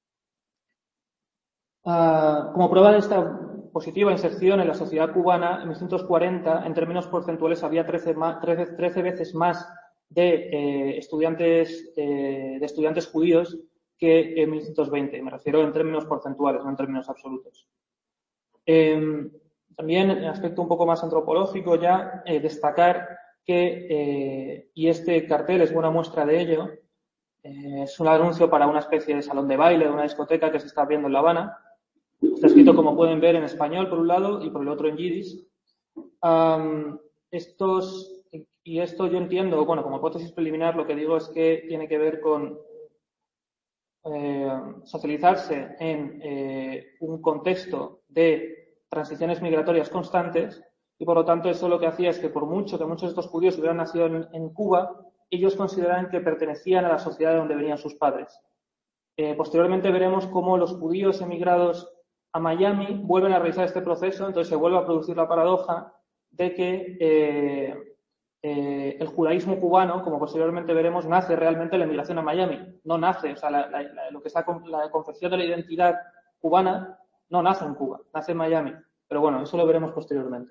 Uh, como prueba de esta positiva inserción en la sociedad cubana, en mil novecientos cuarenta, en términos porcentuales, había trece, más, trece, trece veces más de eh, estudiantes eh, de estudiantes judíos que en mil novecientos veinte. Me refiero en términos porcentuales, no en términos absolutos. Eh, también, en aspecto un poco más antropológico ya, eh, destacar que, eh, y este cartel es buena muestra de ello, eh, es un anuncio para una especie de salón de baile, de una discoteca que se está abriendo en La Habana. Está escrito, como pueden ver, en español por un lado y por el otro en yiddish. Um, estos Y esto yo entiendo, bueno, como hipótesis preliminar, lo que digo es que tiene que ver con eh, socializarse en eh, un contexto de transiciones migratorias constantes y, por lo tanto, eso lo que hacía es que, por mucho que muchos de estos judíos hubieran nacido en, en Cuba, ellos consideraban que pertenecían a la sociedad de donde venían sus padres. Eh, posteriormente veremos cómo los judíos emigrados a Miami vuelven a realizar este proceso, entonces se vuelve a producir la paradoja de que eh, eh, el judaísmo cubano, como posteriormente veremos, nace realmente la emigración a Miami. No nace, o sea, la, la, la, lo que es la, la concepción de la identidad cubana no nace en Cuba, nace en Miami. Pero bueno, eso lo veremos posteriormente.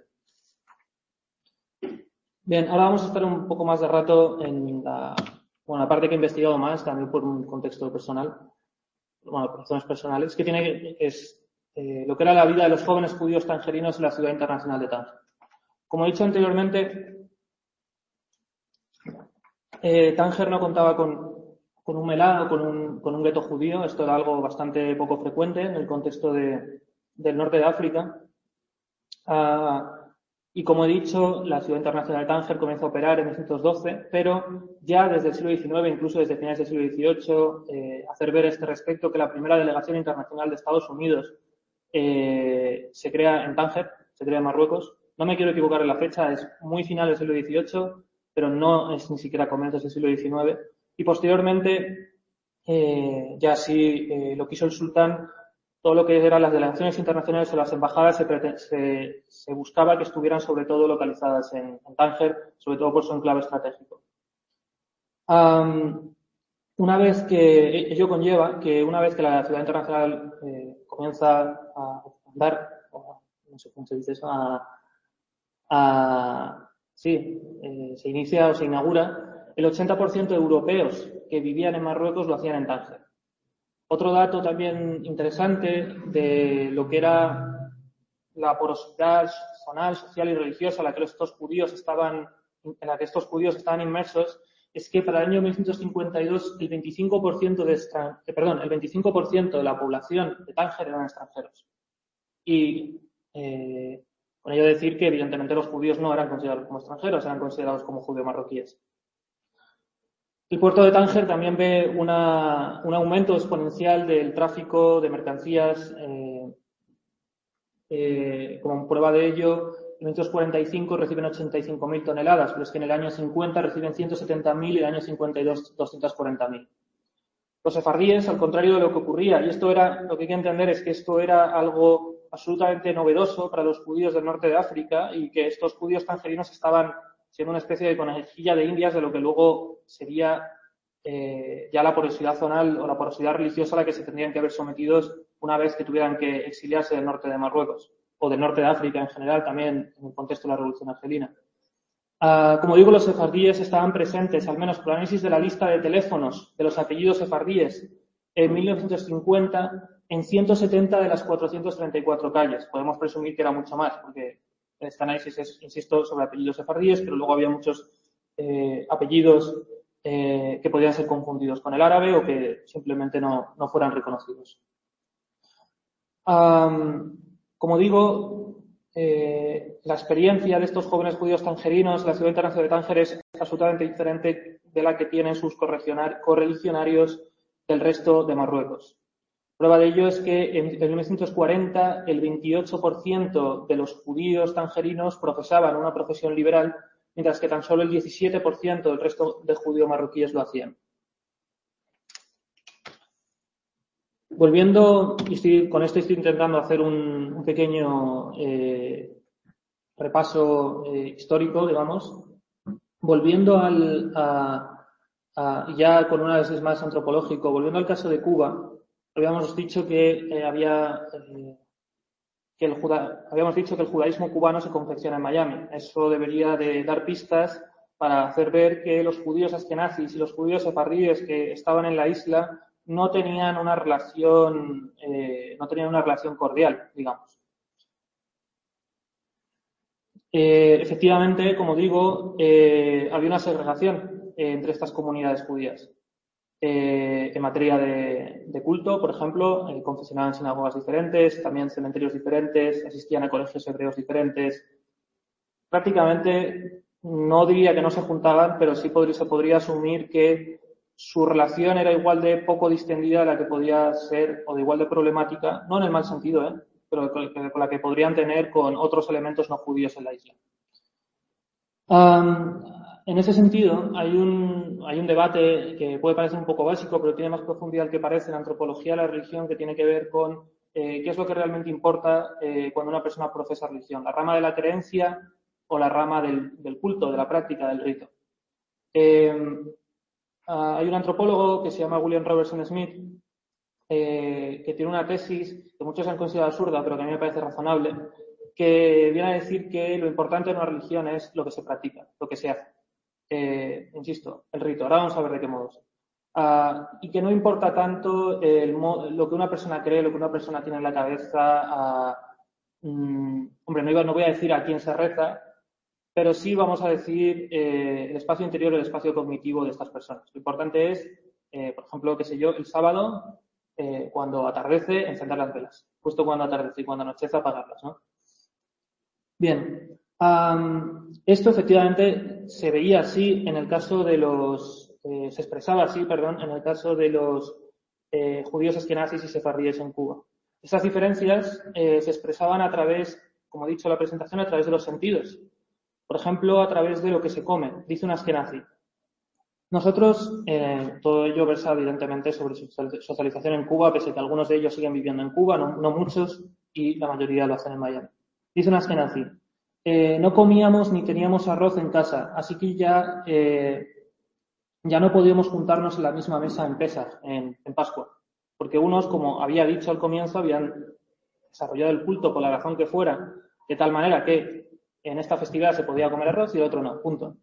Bien, ahora vamos a estar un poco más de rato en la, bueno, la parte que he investigado más, también por un contexto personal, bueno, por razones personales, que tiene, es eh, lo que era la vida de los jóvenes judíos tangerinos en la ciudad internacional de Tánger. Como he dicho anteriormente, eh, Tánger no contaba con, con un melá o con un, con un gueto judío. Esto era algo bastante poco frecuente en el contexto de, del norte de África. Uh, y como he dicho, la ciudad internacional de Tánger comienza a operar en mil novecientos doce, pero ya desde el siglo diecinueve, incluso desde finales del siglo dieciocho, eh, hacer ver a este respecto que la primera delegación internacional de Estados Unidos eh, se crea en Tánger, se crea en Marruecos. No me quiero equivocar en la fecha, es muy final del siglo dieciocho, pero no es ni siquiera comienzos del siglo diecinueve. Y posteriormente, eh, ya sí eh, lo quiso el sultán, todo lo que eran las delegaciones internacionales o las embajadas se, se, se buscaba que estuvieran sobre todo localizadas en, en Tánger, sobre todo por su enclave estratégico. Um, una vez que ello conlleva que una vez que la ciudad internacional eh, comienza a andar, o no sé cómo se dice eso, a, a sí, eh, se inicia o se inaugura, el ochenta por ciento de europeos que vivían en Marruecos lo hacían en Tánger. Otro dato también interesante de lo que era la porosidad zonal, social y religiosa en la que estos judíos estaban, en la que estos judíos estaban inmersos, es que para el año mil novecientos cincuenta y dos el veinticinco por ciento de extran, eh, perdón, el veinticinco por ciento de la población de Tánger eran extranjeros. Y eh, con ello decir que evidentemente los judíos no eran considerados como extranjeros, eran considerados como judeo-marroquíes. El puerto de Tánger también ve una, un aumento exponencial del tráfico de mercancías. Eh, eh, como prueba de ello, en mil novecientos cuarenta y cinco reciben ochenta y cinco mil toneladas, pero es que en el año cincuenta reciben ciento setenta mil y en el año cincuenta y dos doscientos cuarenta mil. Los sefardíes, al contrario de lo que ocurría, y esto era, lo que hay que entender es que esto era algo absolutamente novedoso para los judíos del norte de África y que estos judíos tangerinos estaban siendo una especie de conejilla de indias de lo que luego sería eh, ya la porosidad zonal o la porosidad religiosa a la que se tendrían que haber sometidos una vez que tuvieran que exiliarse del norte de Marruecos o del norte de África en general, también en el contexto de la Revolución Argelina. Uh, como digo, los sefardíes estaban presentes, al menos por análisis de la lista de teléfonos de los apellidos sefardíes en mil novecientos cincuenta, en ciento setenta de las cuatrocientas treinta y cuatro calles. Podemos presumir que era mucho más, porque este análisis es, insisto, sobre apellidos sefardíes, pero luego había muchos eh, apellidos eh, que podían ser confundidos con el árabe o que simplemente no, no fueran reconocidos. Um, como digo, eh, la experiencia de estos jóvenes judíos tangerinos en la ciudad internacional de Tánger es absolutamente diferente de la que tienen sus correligionarios del resto de Marruecos. Prueba de ello es que en mil novecientos cuarenta el veintiocho por ciento de los judíos tangerinos profesaban una profesión liberal, mientras que tan solo el diecisiete por ciento del resto de judíos marroquíes lo hacían. Volviendo, y estoy, con esto estoy intentando hacer un, un pequeño eh, repaso eh, histórico, digamos. Volviendo al, a, a, ya con un análisis más antropológico, volviendo al caso de Cuba, habíamos dicho que eh, había eh, que el juda, habíamos dicho que el judaísmo cubano se confecciona en Miami. Eso debería de dar pistas para hacer ver que los judíos askenazis y los judíos sefardíes que estaban en la isla no tenían una relación, eh, no tenían una relación cordial, digamos. Eh, efectivamente, como digo, eh, había una segregación eh, entre estas comunidades judías. Eh, en materia de, de culto, por ejemplo, eh, confesionaban sinagogas diferentes, también cementerios diferentes, asistían a colegios hebreos diferentes. Prácticamente, no diría que no se juntaban, pero sí podría, se podría asumir que su relación era igual de poco distendida a la que podía ser, o de igual de problemática, no en el mal sentido, ¿eh? pero con la que podrían tener con otros elementos no judíos en la isla. Um, en ese sentido, hay un, hay un debate que puede parecer un poco básico, pero tiene más profundidad que parece en antropología de la religión, que tiene que ver con eh, qué es lo que realmente importa eh, cuando una persona profesa religión. La rama de la creencia o la rama del, del culto, de la práctica, del rito. Eh, hay un antropólogo que se llama William Robertson Smith, eh, que tiene una tesis que muchos han considerado absurda, pero que a mí me parece razonable, que viene a decir que lo importante en una religión es lo que se practica, lo que se hace. Eh, insisto, el rito. Ahora vamos a ver de qué modos. Uh, y que no importa tanto el mo- lo que una persona cree, lo que una persona tiene en la cabeza. Uh, um, hombre, no, iba, no voy a decir a quién se reza, pero sí vamos a decir eh, el espacio interior, el espacio cognitivo de estas personas. Lo importante es, eh, por ejemplo, qué sé yo, el sábado, eh, cuando atardece, encender las velas. Justo cuando atardece y cuando anochece, apagarlas, ¿no? Bien. Um, esto efectivamente se veía así en el caso de los, eh, se expresaba así, perdón, en el caso de los eh, judíos esquenazis y sefardíes en Cuba. Estas diferencias eh, se expresaban a través, como he dicho en la presentación, a través de los sentidos. Por ejemplo, a través de lo que se come, dice un eskenazi. Nosotros, eh, todo ello versa evidentemente sobre su socialización en Cuba, pese a que algunos de ellos siguen viviendo en Cuba, no, no muchos, y la mayoría lo hacen en Miami. Dice un eskenazi. Eh, no comíamos ni teníamos arroz en casa, así que ya, eh, ya no podíamos juntarnos en la misma mesa en Pesaj, en, en Pascua. Porque unos, como había dicho al comienzo, habían desarrollado el culto por la razón que fuera, de tal manera que en esta festividad se podía comer arroz y el otro no, punto.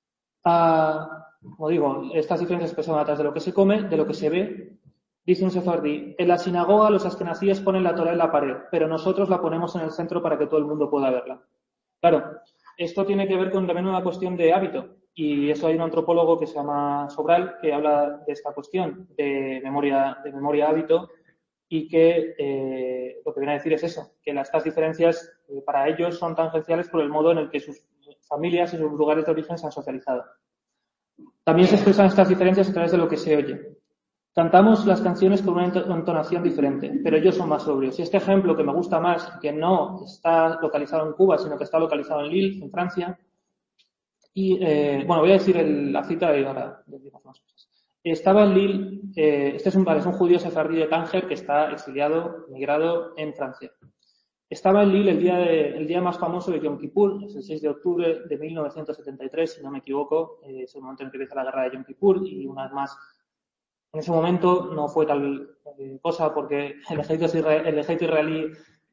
Ah, como digo, estas diferencias se expresan a través de lo que se come, de lo que se ve. Dice un sefardí, en la sinagoga los askenazíes ponen la Torá en la pared, pero nosotros la ponemos en el centro para que todo el mundo pueda verla. Claro, esto tiene que ver con también una cuestión de hábito, y eso hay un antropólogo que se llama Sobral que habla de esta cuestión de memoria, de memoria hábito, y que eh, lo que viene a decir es eso, que las, estas diferencias eh, para ellos son tangenciales por el modo en el que sus familias y sus lugares de origen se han socializado. También se expresan estas diferencias a través de lo que se oye. Cantamos las canciones con una entonación diferente, pero ellos son más sobrios. Y este ejemplo que me gusta más, que no está localizado en Cuba, sino que está localizado en Lille, en Francia. Y, eh, bueno, voy a decir el, la cita y ahora decimos más cosas. Estaba en Lille, eh, este es un, vale, es un judío sefardí de Tánger que está exiliado, migrado en Francia. Estaba en Lille el día, de, el día más famoso de Yom Kippur, es el seis de octubre de mil novecientos setenta y tres, si no me equivoco, eh, es el momento en que empieza la guerra de Yom Kippur, y una vez más, en ese momento no fue tal eh, cosa porque el ejército israelí, el ejército israelí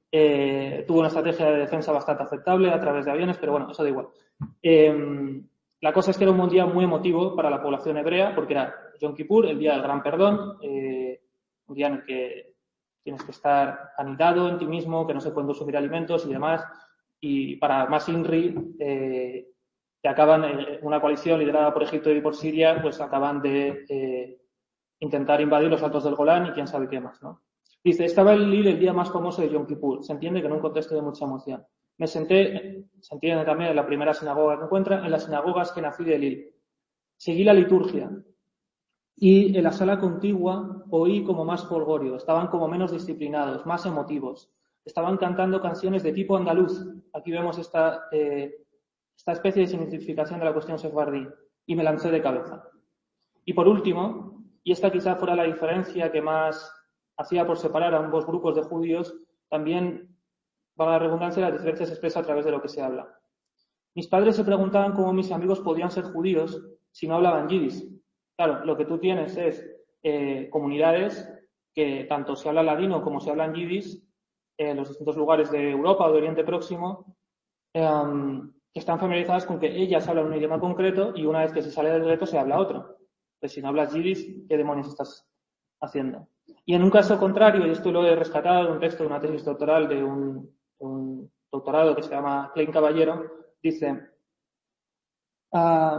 eh, tuvo una estrategia de defensa bastante aceptable a través de aviones, pero bueno, eso da igual. Eh, la cosa es que era un día muy emotivo para la población hebrea, porque era Yom Kippur, el día del gran perdón, eh, un día en el que tienes que estar anidado en ti mismo, que no se pueden consumir alimentos y demás, y para más INRI, eh, que acaban, eh, una coalición liderada por Egipto y por Siria, pues acaban de eh, intentar invadir los altos del Golán y quién sabe qué más, ¿no? Dice, estaba en Lille el día más famoso de Yom Kippur. Se entiende que en un contexto de mucha emoción. Me senté, se entiende también en la primera sinagoga que encuentra, en las sinagogas que nací de Lille. Seguí la liturgia y en la sala contigua oí como más folgorio. Estaban como menos disciplinados, más emotivos. Estaban cantando canciones de tipo andaluz. Aquí vemos esta, eh, esta especie de significación de la cuestión sefardí. Y me lancé de cabeza. Y por último, y esta quizá fuera la diferencia que más hacía por separar a ambos grupos de judíos, también, para la redundancia, la diferencia se expresa a través de lo que se habla. Mis padres se preguntaban cómo mis amigos podían ser judíos si no hablaban yiddish. Claro, lo que tú tienes es eh, comunidades que tanto se habla ladino como se hablan yiddish en los distintos lugares de Europa o de Oriente Próximo, eh, que están familiarizadas con que ellas hablan un idioma concreto y una vez que se sale del reto se habla otro. Pues si no hablas yiddish, ¿qué demonios estás haciendo? Y en un caso contrario, y esto lo he rescatado de un texto de una tesis doctoral de un, un doctorado que se llama Klein Caballero, dice, uh,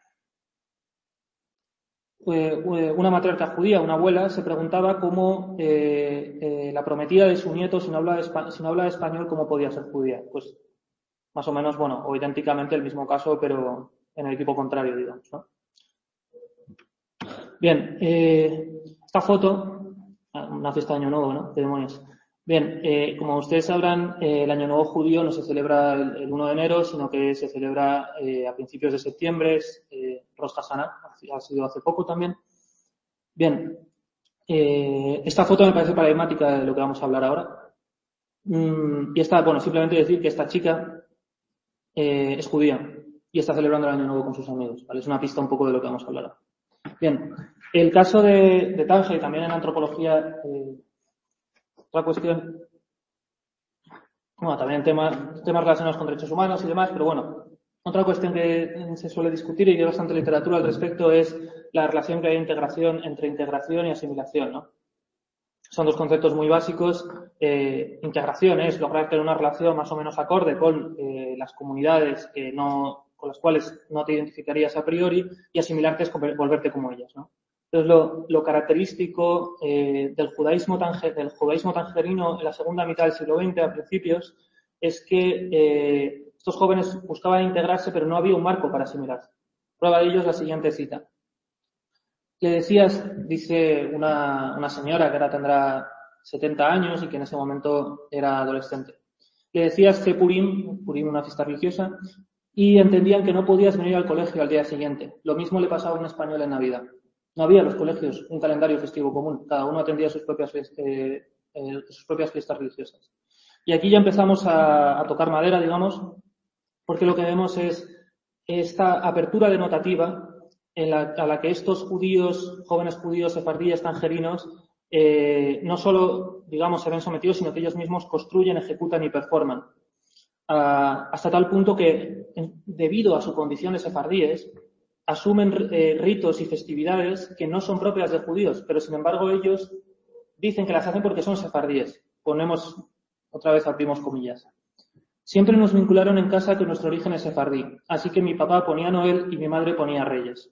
una matriarca judía, una abuela, se preguntaba cómo eh, eh, la prometida de su nieto, si no hablaba de, si no hablaba español, cómo podía ser judía. Pues más o menos, bueno, o idénticamente el mismo caso, pero en el equipo contrario, digamos, ¿no? Bien, eh, esta foto, una fiesta de Año Nuevo, ¿no? ¿Qué demonios? Bien, eh, como ustedes sabrán, eh, el Año Nuevo judío no se celebra el, el uno de enero, sino que se celebra eh, a principios de septiembre, eh, Rosh Hashanah, ha sido hace poco también. Bien, eh, esta foto me parece paradigmática de lo que vamos a hablar ahora. Mm, y esta, bueno, simplemente decir que esta chica eh, es judía y está celebrando el Año Nuevo con sus amigos, ¿vale? Es una pista un poco de lo que vamos a hablar ahora. Bien, el caso de, de Tánger, y también en antropología, eh, otra cuestión, bueno, también temas, temas relacionados con derechos humanos y demás, pero bueno, otra cuestión que se suele discutir y que hay bastante literatura al respecto es la relación que hay integración, entre integración y asimilación, ¿no? Son dos conceptos muy básicos. Eh, integración es lograr tener una relación más o menos acorde con eh, las comunidades que no, con las cuales no te identificarías a priori, y asimilarte es volverte como ellas, ¿no? Entonces, lo, lo característico eh, del judaísmo tanger, del judaísmo tangerino en la segunda mitad del siglo veinte, a principios, es que eh, estos jóvenes buscaban integrarse, pero no había un marco para asimilarse. Prueba de ello es la siguiente cita. Le decías, dice una, una señora que ahora tendrá setenta años y que en ese momento era adolescente. Le decías que Purim, Purim una fiesta religiosa, y entendían que no podías venir al colegio al día siguiente. Lo mismo le pasaba a un español en Navidad. No había en los colegios un calendario festivo común. Cada uno atendía sus propias, eh, eh, sus propias fiestas religiosas. Y aquí ya empezamos a, a tocar madera, digamos, porque lo que vemos es esta apertura denotativa en la, a la que estos judíos, jóvenes judíos sefardíes tangerinos, eh, no solo, digamos, se ven sometidos, sino que ellos mismos construyen, ejecutan y performan. Uh, hasta tal punto que, en, debido a su condición de sefardíes, asumen eh, ritos y festividades que no son propias de judíos, pero sin embargo ellos dicen que las hacen porque son sefardíes. Ponemos, otra vez abrimos comillas. Siempre nos vincularon en casa que nuestro origen es sefardí, así que mi papá ponía Noel y mi madre ponía Reyes.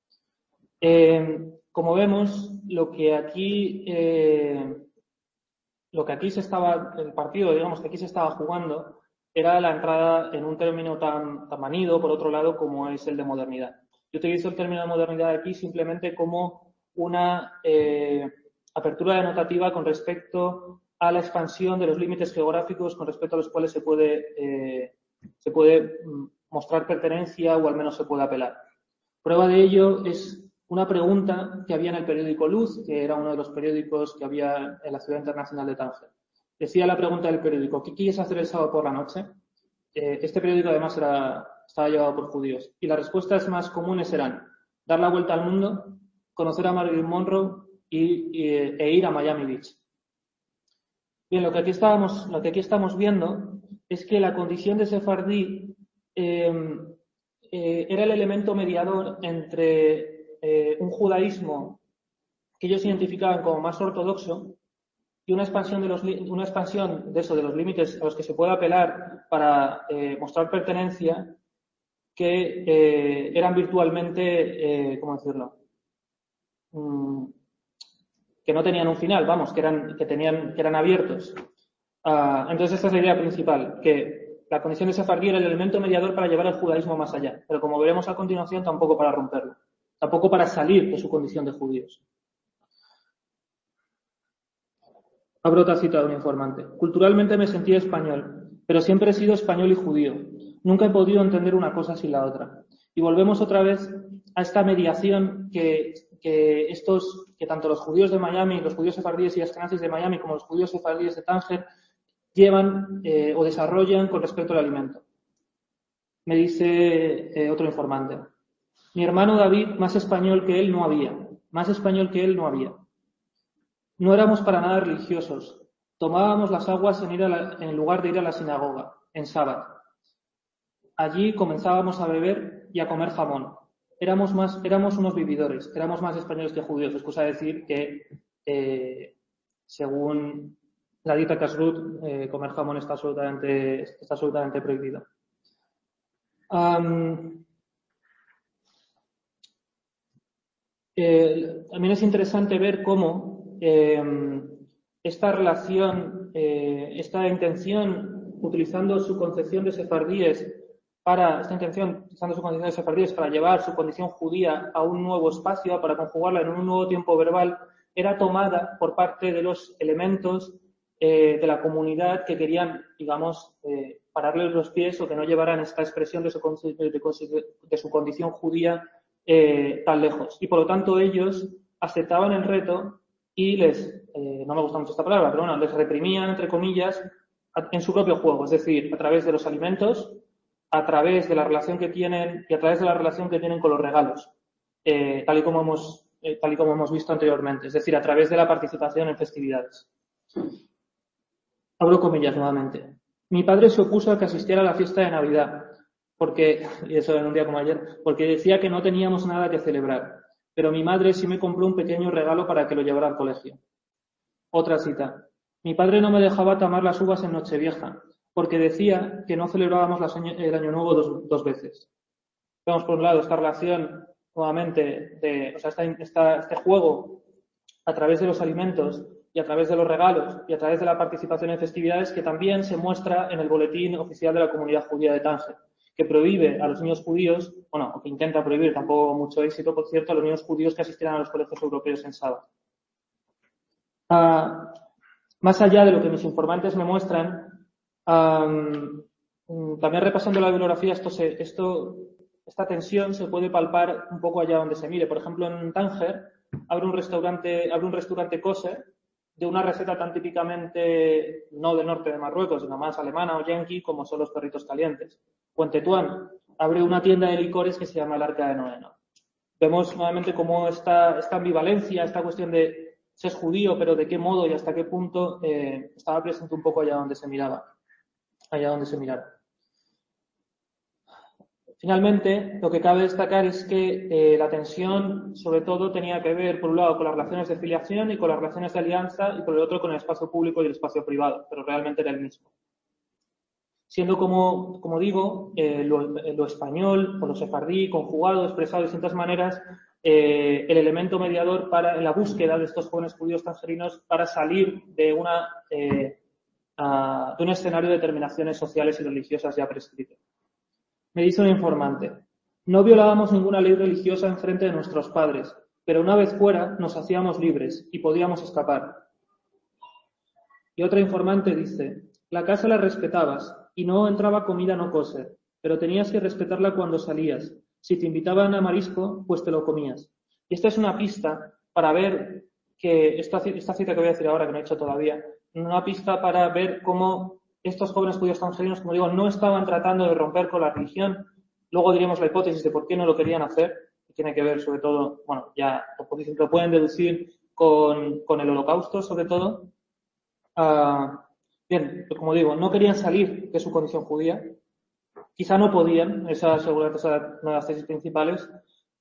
Eh, como vemos, lo que aquí eh, lo que aquí se estaba, el partido, digamos, que aquí se estaba jugando era la entrada en un término tan, tan manido, por otro lado, como es el de modernidad. Yo utilizo el término de modernidad aquí simplemente como una eh, apertura denotativa con respecto a la expansión de los límites geográficos con respecto a los cuales se puede, eh, se puede mostrar pertenencia o al menos se puede apelar. Prueba de ello es una pregunta que había en el periódico Luz, que era uno de los periódicos que había en la ciudad internacional de Tánger. Decía la pregunta del periódico, ¿qué quieres hacer el sábado por la noche? Eh, este periódico además era, estaba llevado por judíos. Y las respuestas más comunes eran dar la vuelta al mundo, conocer a Marilyn Monroe y, y, e ir a Miami Beach. Bien, lo que aquí estábamos, lo que aquí estamos viendo es que la condición de sefardí eh, eh, era el elemento mediador entre Eh, un judaísmo que ellos identificaban como más ortodoxo y una expansión de los una expansión de eso de los límites a los que se puede apelar para eh, mostrar pertenencia que eh, eran virtualmente eh, ¿cómo decirlo? Mm, que no tenían un final, vamos, que eran que tenían que eran abiertos. Uh, entonces esta es la idea principal, que la condición de sefardí era el elemento mediador para llevar el judaísmo más allá, pero como veremos a continuación tampoco para romperlo. Tampoco para salir de su condición de judíos. Abro otra cita de un informante. Culturalmente me sentía español, pero siempre he sido español y judío. Nunca he podido entender una cosa sin la otra. Y volvemos otra vez a esta mediación que, que estos, que tanto los judíos de Miami, los judíos sefardíes y askenazis de Miami, como los judíos sefardíes de Tánger, llevan eh, o desarrollan con respecto al alimento. Me dice eh, otro informante. Mi hermano David, más español que él no había. Más español que él no había. No éramos para nada religiosos. Tomábamos las aguas en, ir a la, en lugar de ir a la sinagoga, en sábado. Allí comenzábamos a beber y a comer jamón. Éramos más, éramos unos vividores. Éramos más españoles que judíos. Excusa decir que, eh, según la dieta Kashrut, eh, comer jamón está absolutamente, está absolutamente prohibido. Um, Eh, también es interesante ver cómo eh, esta relación, eh, esta intención, utilizando su concepción de sefardíes para, esta intención, utilizando su concepción de sefardíes para llevar su condición judía a un nuevo espacio, para conjugarla en un nuevo tiempo verbal, era tomada por parte de los elementos eh, de la comunidad que querían, digamos, eh, pararles los pies o que no llevaran esta expresión de su, de, de, de su condición judía Eh, tan lejos. Y por lo tanto ellos aceptaban el reto y les, eh, no me gusta mucho esta palabra, pero bueno, les reprimían, entre comillas, a, en su propio juego, es decir, a través de los alimentos, a través de la relación que tienen y a través de la relación que tienen con los regalos, eh, tal y como hemos, eh, tal y como hemos visto anteriormente, es decir, a través de la participación en festividades. Abro comillas nuevamente. Mi padre se opuso a que asistiera a la fiesta de Navidad, porque, y eso en un día como ayer, porque decía que no teníamos nada que celebrar, pero mi madre sí me compró un pequeño regalo para que lo llevara al colegio. Otra cita. Mi padre no me dejaba tomar las uvas en Nochevieja, porque decía que no celebrábamos el Año Nuevo dos, dos veces. Vemos por un lado esta relación, nuevamente, de, o sea, esta, esta, este juego a través de los alimentos y a través de los regalos y a través de la participación en festividades que también se muestra en el boletín oficial de la comunidad judía de Tánger, que prohíbe a los niños judíos, bueno, o que intenta prohibir, tampoco mucho éxito, por cierto, a los niños judíos que asistieran a los colegios europeos en sábado. Uh, más allá de lo que mis informantes me muestran, um, también repasando la bibliografía, esto se, esto, esta tensión se puede palpar un poco allá donde se mire. Por ejemplo, en Tánger abre un restaurante, abre un restaurante kosher de una receta tan típicamente no del norte de Marruecos, sino más alemana o yanqui, como son los perritos calientes. O en Tetuán abre una tienda de licores que se llama el Arca de Noé. Vemos nuevamente cómo esta, esta ambivalencia, esta cuestión de ser judío, pero de qué modo y hasta qué punto eh, estaba presente un poco allá donde se miraba, allá donde se mirara. Finalmente, lo que cabe destacar es que eh, la tensión, sobre todo, tenía que ver, por un lado, con las relaciones de filiación y con las relaciones de alianza, y por el otro, con el espacio público y el espacio privado, pero realmente era el mismo. Siendo, como, como digo, eh, lo, lo español o lo sefardí conjugado, expresado de distintas maneras, eh, el elemento mediador para en la búsqueda de estos jóvenes judíos tangerinos para salir de, una, eh, a, de un escenario de determinaciones sociales y religiosas ya prescritas. Me dice un informante, no violábamos ninguna ley religiosa en frente de nuestros padres, pero una vez fuera nos hacíamos libres y podíamos escapar. Y otra informante dice, la casa la respetabas y no entraba comida no kosher, pero tenías que respetarla cuando salías. Si te invitaban a marisco, pues te lo comías. Y esta es una pista para ver que, esta, esta cita que voy a decir ahora, que no he hecho todavía, una pista para ver cómo estos jóvenes judíos tangerinos, como digo, no estaban tratando de romper con la religión. Luego diríamos la hipótesis de por qué no lo querían hacer, que tiene que ver sobre todo, bueno, ya lo pueden deducir con, con el holocausto, sobre todo. Uh, bien, pues como digo, no querían salir de su condición judía. Quizá no podían, esa seguramente es una de las tesis principales.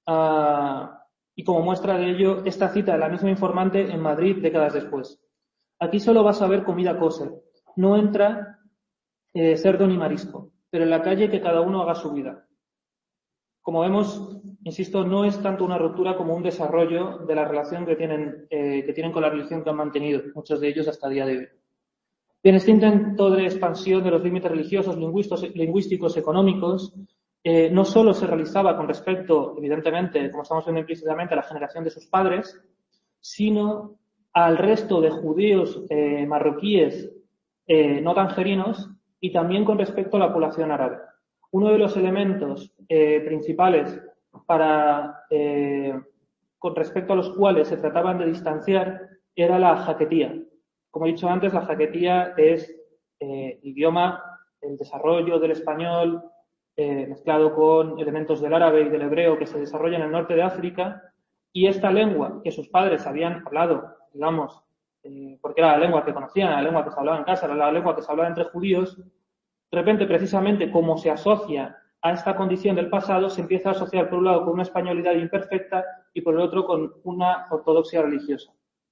Uh, y como muestra de ello, esta cita de la misma informante en Madrid décadas después. Aquí solo vas a ver comida kosher. No entra eh, cerdo ni marisco, pero en la calle que cada uno haga su vida. Como vemos, insisto, no es tanto una ruptura como un desarrollo de la relación que tienen, eh, que tienen con la religión que han mantenido, muchos de ellos hasta el día de hoy. Bien, este intento de expansión de los límites religiosos, lingüísticos, económicos, eh, no solo se realizaba con respecto, evidentemente, como estamos viendo implícitamente, a la generación de sus padres, sino al resto de judíos eh, marroquíes eh, no tangerinos y también con respecto a la población árabe. Uno de los elementos eh, principales para, eh, con respecto a los cuales se trataban de distanciar era la jaquetía. Como he dicho antes, la jaquetía es eh, idioma, el desarrollo del español eh, mezclado con elementos del árabe y del hebreo que se desarrolla en el norte de África, y esta lengua que sus padres habían hablado, digamos, eh, porque era la lengua que conocían, la lengua que se hablaba en casa, era la lengua que se hablaba entre judíos, de repente, precisamente, como se asocia a esta condición del pasado, se empieza a asociar, por un lado, con una españolidad imperfecta y, por el otro, con una ortodoxia religiosa.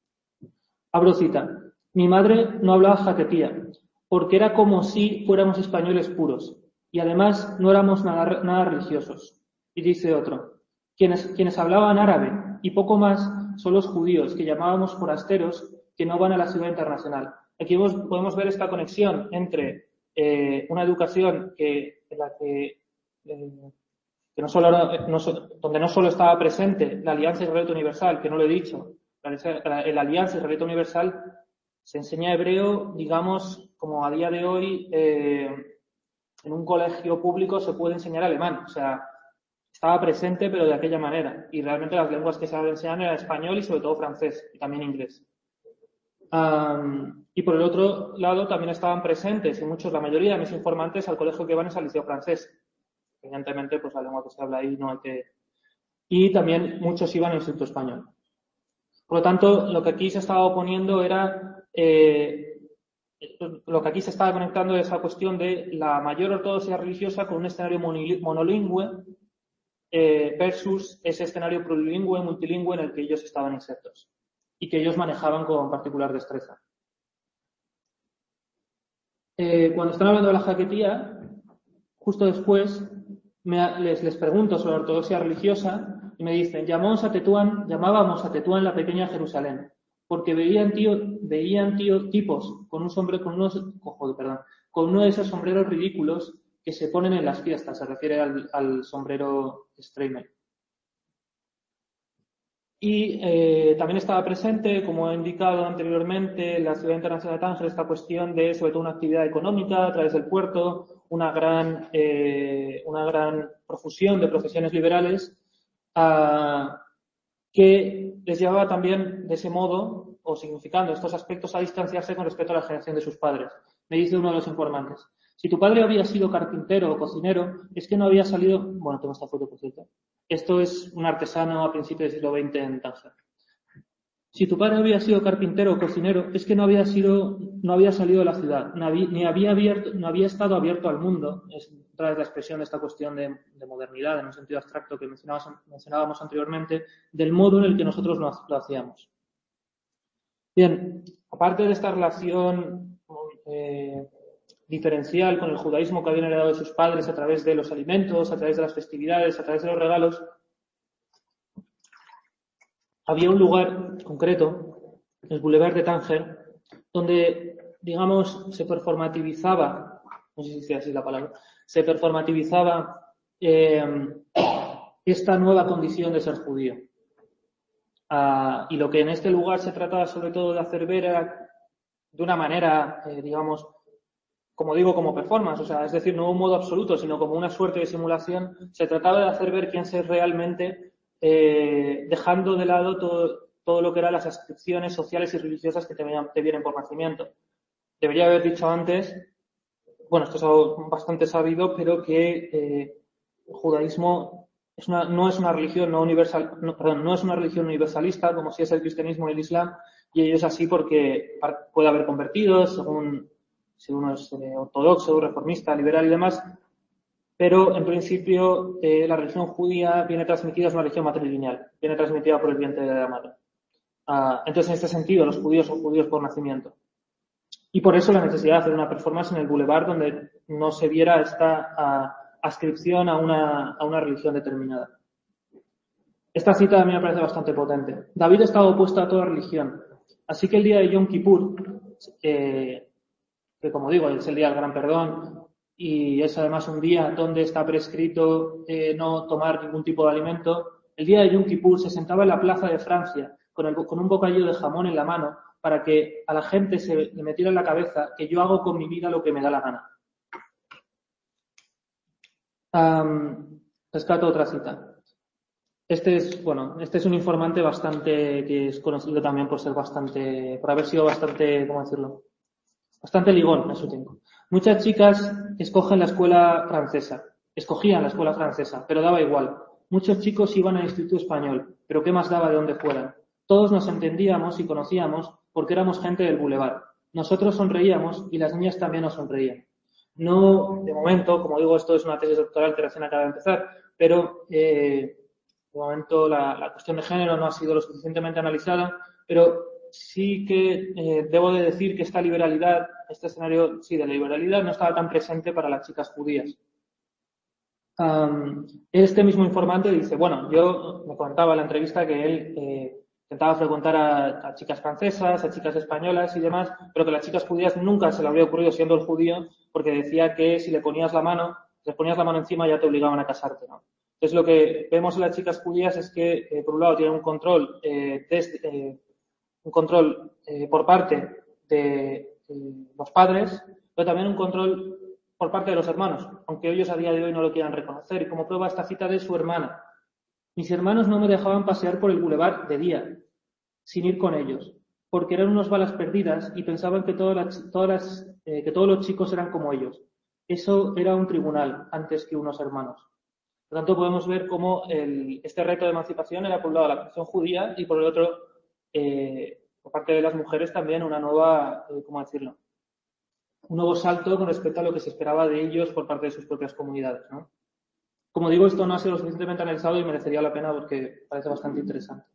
Abro cita. Mi madre no hablaba jaquetía, porque era como si fuéramos españoles puros, y además no éramos nada, nada religiosos. Y dice otro. Quienes, quienes hablaban árabe y poco más son los judíos, que llamábamos forasteros, que no van a la ciudad internacional. Aquí podemos ver esta conexión entre Eh, una educación que, en la que, eh, que no solo, no, donde no solo estaba presente la Alianza Israelita Universal, que no lo he dicho, la, la, la Alianza Israelita Universal se enseña hebreo, digamos, como a día de hoy eh, en un colegio público se puede enseñar alemán, o sea, estaba presente pero de aquella manera, y realmente las lenguas que se enseñaban eran español y sobre todo francés, y también inglés. Um, y por el otro lado también estaban presentes, y muchos, la mayoría de mis informantes, al colegio que van es al liceo francés. evidentemente, pues la lengua que se habla ahí no hay que... Y también muchos iban al Instituto Español. Por lo tanto, lo que aquí se estaba oponiendo era... Eh, lo que aquí se estaba conectando es esa cuestión de la mayor ortodoxia religiosa con un escenario monolingüe eh, versus ese escenario plurilingüe, multilingüe en el que ellos estaban insertos y que ellos manejaban con particular destreza. Eh, cuando están hablando de la jaquetía, justo después me, les, les pregunto sobre la ortodoxia religiosa y me dicen, llamamos a Tetuán, llamábamos a Tetuán la pequeña Jerusalén, porque veían, tío, veían tío, tipos con un sombrero, con unos, oh, perdón, con uno de esos sombreros ridículos que se ponen en las fiestas, se refiere al, al sombrero Streimer. Y eh, también estaba presente, como he indicado anteriormente, en la Ciudad Internacional de Tánger, esta cuestión de, sobre todo, una actividad económica a través del puerto, una gran, eh, una gran profusión de profesiones liberales uh, que les llevaba también, de ese modo, o significando estos aspectos, a distanciarse con respecto a la generación de sus padres. Me dice uno de los informantes, si tu padre había sido carpintero o cocinero, es que no había salido... Bueno, tengo esta foto, por cierto. Esto es un artesano a principios del siglo veinte en Tánger. Si tu padre había sido carpintero o cocinero, es que no había sido, no había salido de la ciudad, no había, ni había abierto, no había estado abierto al mundo. Es otra vez la expresión de esta cuestión de, de modernidad, en un sentido abstracto que mencionábamos, mencionábamos anteriormente, del modo en el que nosotros lo, lo hacíamos. Bien, aparte de esta relación eh, diferencial con el judaísmo que habían heredado de sus padres a través de los alimentos, a través de las festividades, a través de los regalos, había un lugar concreto, el Boulevard de Tánger, donde, digamos, se performativizaba, no sé si sea así la palabra, se performativizaba eh, esta nueva condición de ser judío. Uh, y lo que en este lugar se trataba sobre todo de hacer ver era, de una manera, eh, digamos, como digo, como performance, o sea, es decir, no un modo absoluto, sino como una suerte de simulación, se trataba de hacer ver quién es realmente, eh, dejando de lado todo, todo lo que eran las adscripciones sociales y religiosas que te, te vienen por nacimiento. Debería haber dicho antes, bueno, esto es algo bastante sabido, pero que eh, el judaísmo es una, no es una religión no universal, no, perdón, no es una religión universalista como si es el cristianismo y el islam, y ello es así porque puede haber convertidos según si uno es eh, ortodoxo, reformista, liberal y demás, pero en principio eh, la religión judía viene transmitida, es una religión matrilineal, viene transmitida por el vientre de la madre. Uh, entonces, en este sentido, los judíos son judíos por nacimiento. Y por eso la necesidad de hacer una performance en el Boulevard donde no se viera esta uh, adscripción a una, a una religión determinada. Esta cita a mí me parece bastante potente. David estaba opuesto a toda religión, así que el día de Yom Kippur, eh, que como digo es el día del Gran Perdón y es además un día donde está prescrito eh, no tomar ningún tipo de alimento, el día de Yom Kippur se sentaba en la plaza de Francia con, el, con un bocadillo de jamón en la mano para que a la gente se le metiera en la cabeza que yo hago con mi vida lo que me da la gana. Um, rescato otra cita. Este es, bueno, este es un informante bastante, que es conocido también por ser bastante, por haber sido bastante, ¿cómo decirlo? Bastante ligón en su tiempo. Muchas chicas escogen la escuela francesa, escogían la escuela francesa, pero daba igual. Muchos chicos iban al Instituto Español, pero qué más daba de dónde fueran. Todos nos entendíamos y conocíamos porque éramos gente del Boulevard. Nosotros sonreíamos y las niñas también nos sonreían. No, de momento, como digo, esto es una tesis doctoral que recién acaba de empezar, pero eh, de momento la, la cuestión de género no ha sido lo suficientemente analizada, pero sí que eh, debo de decir que esta liberalidad, este escenario, sí, de liberalidad no estaba tan presente para las chicas judías. Um, este mismo informante dice, bueno, yo me contaba en la entrevista que él eh, intentaba frecuentar a, a chicas francesas, a chicas españolas y demás, pero que las chicas judías nunca se le habría ocurrido siendo el judío, porque decía que si le ponías la mano, les ponías la mano encima ya te obligaban a casarte, ¿no? Entonces lo que vemos en las chicas judías es que, eh, por un lado, tienen un control eh, desde, eh, un control eh, por parte de eh, los padres, pero también un control por parte de los hermanos, aunque ellos a día de hoy no lo quieran reconocer. Y como prueba esta cita de su hermana. Mis hermanos no me dejaban pasear por el Boulevard de día, sin ir con ellos, porque eran unas balas perdidas y pensaban que, todas las, todas las, eh, que todos los chicos eran como ellos. Eso era un tribunal antes que unos hermanos. Por tanto, podemos ver cómo el, este reto de emancipación era por un lado la cuestión judía y por el otro, eh, por parte de las mujeres también, una nueva, eh, ¿cómo decirlo? Un nuevo salto con respecto a lo que se esperaba de ellos por parte de sus propias comunidades, ¿no? Como digo, esto no ha sido lo suficientemente analizado y merecería la pena porque parece bastante interesante.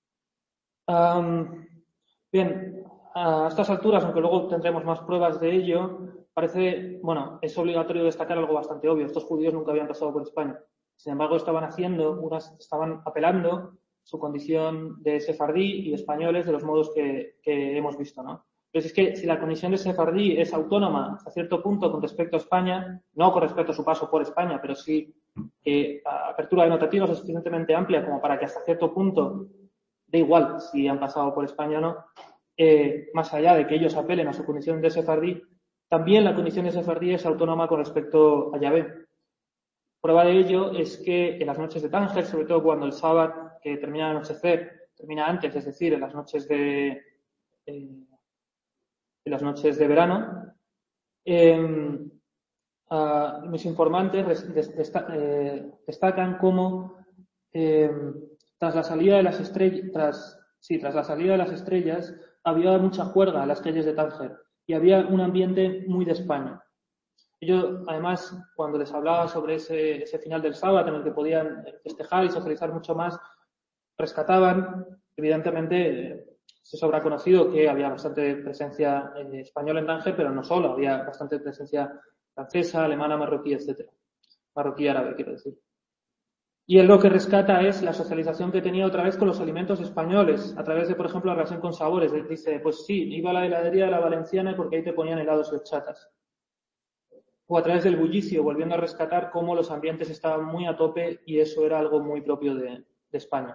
Um, bien, a estas alturas, aunque luego tendremos más pruebas de ello, parece, bueno, es obligatorio destacar algo bastante obvio. Estos judíos nunca habían pasado por España. Sin embargo, estaban haciendo, unas, estaban apelando su condición de sefardí y españoles de los modos que, que hemos visto, ¿no? Entonces es que si la condición de sefardí es autónoma hasta cierto punto con respecto a España, no con respecto a su paso por España, pero sí eh, a apertura denotativa es suficientemente amplia como para que hasta cierto punto da igual si han pasado por España o no, eh, más allá de que ellos apelen a su condición de sefardí, también la condición de sefardí es autónoma con respecto a Yahvé. Prueba de ello es que en las noches de Tánger, sobre todo cuando el sábado que termina de anochecer, termina antes, es decir, en las noches de, eh, en las noches de verano, eh, uh, mis informantes des, des, eh, destacan cómo eh, tras la salida de las estrellas, tras, sí, tras la salida de las estrellas, había mucha juerga en las calles de Tánger y había un ambiente muy de España. Yo, además, cuando les hablaba sobre ese, ese final del sábado en el que podían festejar y socializar mucho más, rescataban, evidentemente, se sobra conocido que había bastante presencia eh, española en Tánger, pero no solo, había bastante presencia francesa, alemana, marroquí, etcétera. Marroquí árabe, quiero decir. Y él lo que rescata es la socialización que tenía otra vez con los alimentos españoles, a través de, por ejemplo, la relación con sabores. Él dice, pues sí, iba a la heladería de la Valenciana porque ahí te ponían helados y horchatas. O a través del bullicio, volviendo a rescatar cómo los ambientes estaban muy a tope y eso era algo muy propio de, de España.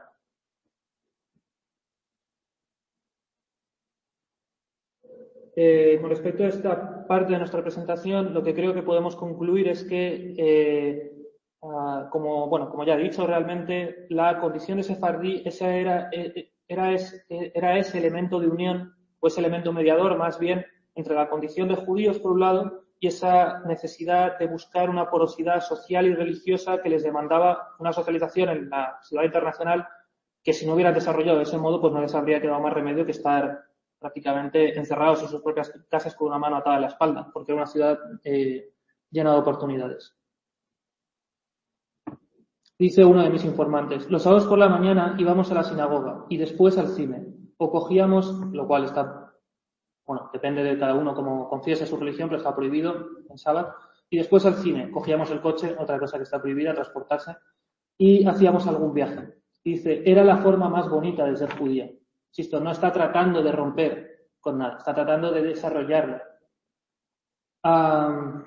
Eh, con respecto a esta parte de nuestra presentación, lo que creo que podemos concluir es que, eh, uh, como, bueno, como ya he dicho, realmente la condición de sefardí esa era, era, es, era ese elemento de unión o ese elemento mediador más bien entre la condición de judíos por un lado y esa necesidad de buscar una porosidad social y religiosa que les demandaba una socialización en la ciudad internacional que si no hubieran desarrollado de ese modo pues no les habría quedado más remedio que estar prácticamente encerrados en sus propias casas con una mano atada a la espalda, porque era una ciudad eh, llena de oportunidades. Dice uno de mis informantes, los sábados por la mañana íbamos a la sinagoga y después al cine, o cogíamos, lo cual está, bueno, depende de cada uno como confiese su religión, pero está prohibido en sábado, y después al cine, cogíamos el coche, otra cosa que está prohibida, transportarse, y hacíamos algún viaje. Dice, era la forma más bonita de ser judía. Insisto, no está tratando de romper con nada, está tratando de desarrollarlo. Um,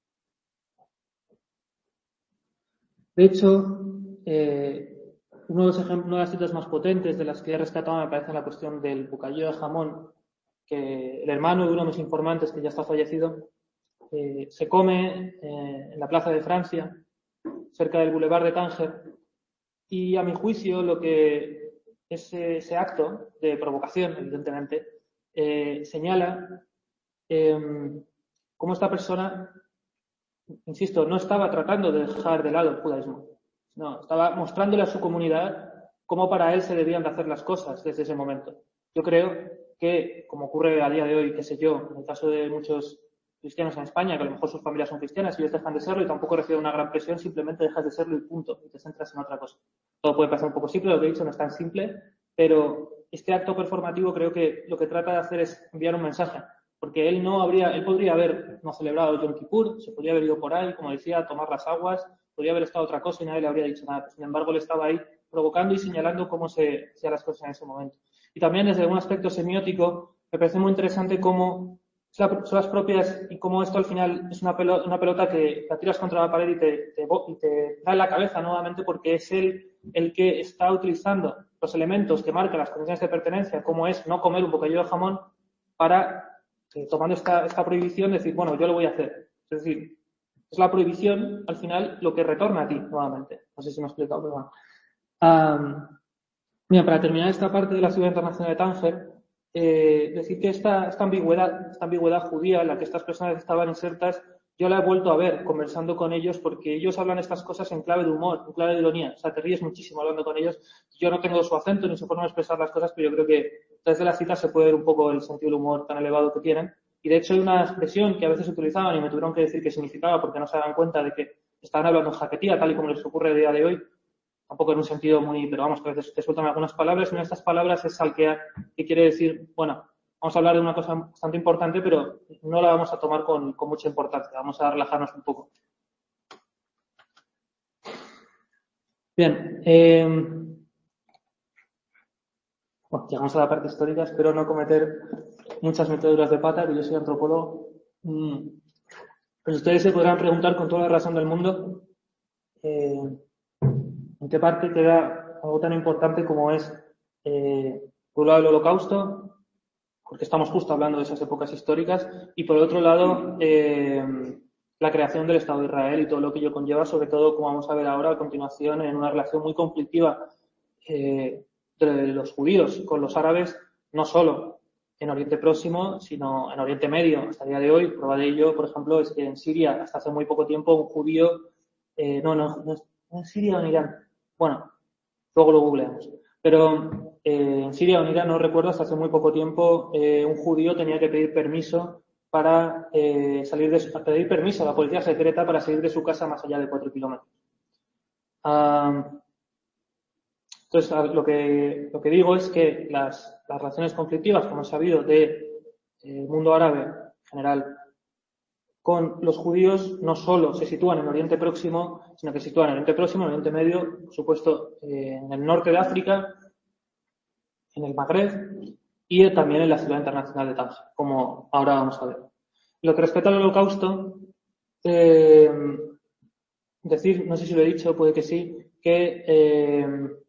de hecho, eh, uno de los ejemplos, una de las citas más potentes de las que he rescatado me parece la cuestión del bocadillo de jamón, que el hermano de uno de mis informantes, que ya está fallecido, eh, se come eh, en la plaza de Francia, cerca del Boulevard de Tánger, y a mi juicio lo que ese, ese acto de provocación, evidentemente, eh, señala eh, cómo esta persona, insisto, no estaba tratando de dejar de lado el judaísmo, no, estaba mostrándole a su comunidad cómo para él se debían de hacer las cosas desde ese momento. Yo creo que, como ocurre a día de hoy, qué sé yo, en el caso de muchos cristianos en España, que a lo mejor sus familias son cristianas y ellos dejan de serlo y tampoco reciben una gran presión, simplemente dejas de serlo y punto, y te centras en otra cosa. Todo puede parecer un poco simple, lo que he dicho no es tan simple, pero este acto performativo creo que lo que trata de hacer es enviar un mensaje, porque él no habría, él podría haber no celebrado Yom Kippur, se podría haber ido por ahí, como decía, a tomar las aguas, podría haber estado otra cosa y nadie le habría dicho nada. Sin embargo, él estaba ahí provocando y señalando cómo se hacían las cosas en ese momento. Y también desde un aspecto semiótico, me parece muy interesante cómo son las propias y cómo esto al final es una pelota, una pelota que la tiras contra la pared y te, te, y te da en la cabeza nuevamente porque es él el que está utilizando los elementos que marcan las condiciones de pertenencia, como es no comer un bocadillo de jamón, para, eh, tomando esta, esta prohibición, decir, bueno, yo lo voy a hacer. Es decir, es la prohibición, al final, lo que retorna a ti nuevamente. No sé si me he explicado, pero bueno. Um, mira, para terminar esta parte de la ciudad internacional de Tánger, eh, decir que esta, esta ambigüedad, esta ambigüedad judía en la que estas personas estaban insertas, yo la he vuelto a ver conversando con ellos porque ellos hablan estas cosas en clave de humor, en clave de ironía. O sea, te ríes muchísimo hablando con ellos. Yo no tengo su acento ni su forma de expresar las cosas, pero yo creo que desde las citas se puede ver un poco el sentido del humor tan elevado que tienen. Y de hecho hay una expresión que a veces utilizaban y me tuvieron que decir qué significaba porque no se daban cuenta de que estaban hablando en jaquetía, tal y como les ocurre a día de hoy. Tampoco en un sentido muy, pero vamos, que a veces te sueltan algunas palabras y una de estas palabras es salquear, que quiere decir, bueno, vamos a hablar de una cosa bastante importante, pero no la vamos a tomar con, con mucha importancia. Vamos a relajarnos un poco. Bien. Eh, bueno, llegamos a la parte histórica. Espero no cometer muchas meteduras de pata, que yo soy antropólogo. Mm. Pues ustedes se podrán preguntar con toda la razón del mundo eh, en qué parte queda algo tan importante como es, eh, por un lado, el Holocausto, porque estamos justo hablando de esas épocas históricas, y por otro lado, eh, la creación del Estado de Israel y todo lo que ello conlleva, sobre todo, como vamos a ver ahora a continuación, en una relación muy conflictiva eh, de los judíos con los árabes, no solo en Oriente Próximo, sino en Oriente Medio. Hasta el día de hoy, prueba de ello, por ejemplo, es que en Siria, hasta hace muy poco tiempo, un judío, eh, no, no, no, en Siria o en Irán, bueno, luego lo googleamos. Pero eh, en Siria o en Irán, no recuerdo, hasta hace muy poco tiempo, eh, un judío tenía que pedir permiso para eh, salir de su, pedir permiso a la policía secreta para salir de su casa más allá de cuatro kilómetros. Um, entonces, lo que, lo que digo es que las, las relaciones conflictivas, como he sabido, del de, mundo árabe en general con los judíos no solo se sitúan en Oriente Próximo, sino que se sitúan en Oriente Próximo, en Oriente Medio, por supuesto, eh, en el norte de África, en el Magreb y también en la ciudad internacional de Tánger, como ahora vamos a ver. Lo que respecta al Holocausto, eh, decir, no sé si lo he dicho, puede que sí, que eh,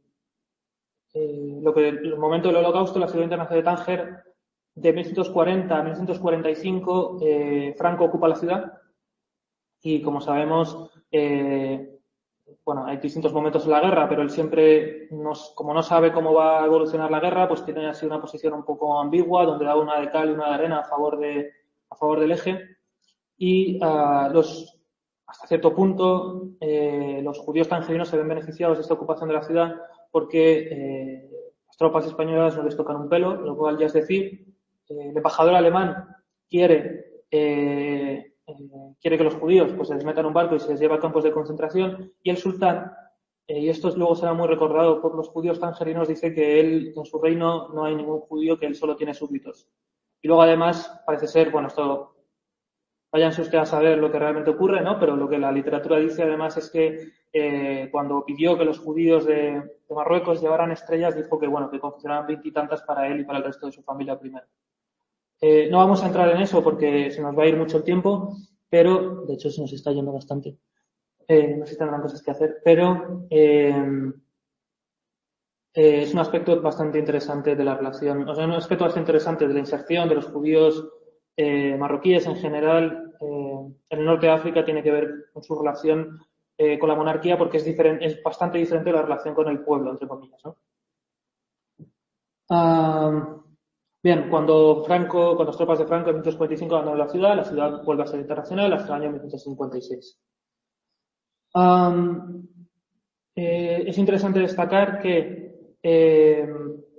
eh, lo que el momento del Holocausto, la ciudad internacional de Tánger, de mil novecientos cuarenta a mil novecientos cuarenta y cinco, eh, Franco ocupa la ciudad y, como sabemos, eh, bueno, hay distintos momentos en la guerra, pero él siempre, nos, como no sabe cómo va a evolucionar la guerra, pues tiene así una posición un poco ambigua, donde da una de cal y una de arena a favor, de, a favor del eje. Y uh, los, hasta cierto punto, eh, los judíos tangerinos se ven beneficiados de esta ocupación de la ciudad porque eh, las tropas españolas no les tocan un pelo, lo cual ya es decir, eh, el embajador alemán quiere, eh, eh, quiere que los judíos pues, se les metan en un barco y se les lleve a campos de concentración, y el sultán, eh, y esto luego será muy recordado por los judíos tangerinos, dice que él, en su reino no hay ningún judío, que él solo tiene súbditos. Y luego además parece ser, bueno, esto váyanse ustedes a saber lo que realmente ocurre, ¿no? Pero lo que la literatura dice además es que eh, cuando pidió que los judíos de, de Marruecos llevaran estrellas, dijo que, bueno, que confeccionaran veintitantas para él y para el resto de su familia primero. Eh, no vamos a entrar en eso porque se nos va a ir mucho el tiempo, pero, de hecho se nos está yendo bastante. Eh, no sé si tendrán cosas que hacer, pero eh, eh, es un aspecto bastante interesante de la relación, o sea, un aspecto bastante interesante de la inserción de los judíos eh, marroquíes en general eh, en el norte de África. Tiene que ver con su relación eh, con la monarquía, porque es, diferente, es bastante diferente de la relación con el pueblo, entre comillas, ¿no? Uh, bien, cuando Franco, cuando las tropas de Franco en mil novecientos cuarenta y cinco abandonan la ciudad, la ciudad vuelve a ser internacional hasta el año mil novecientos cincuenta y seis. Um, eh, es interesante destacar que eh,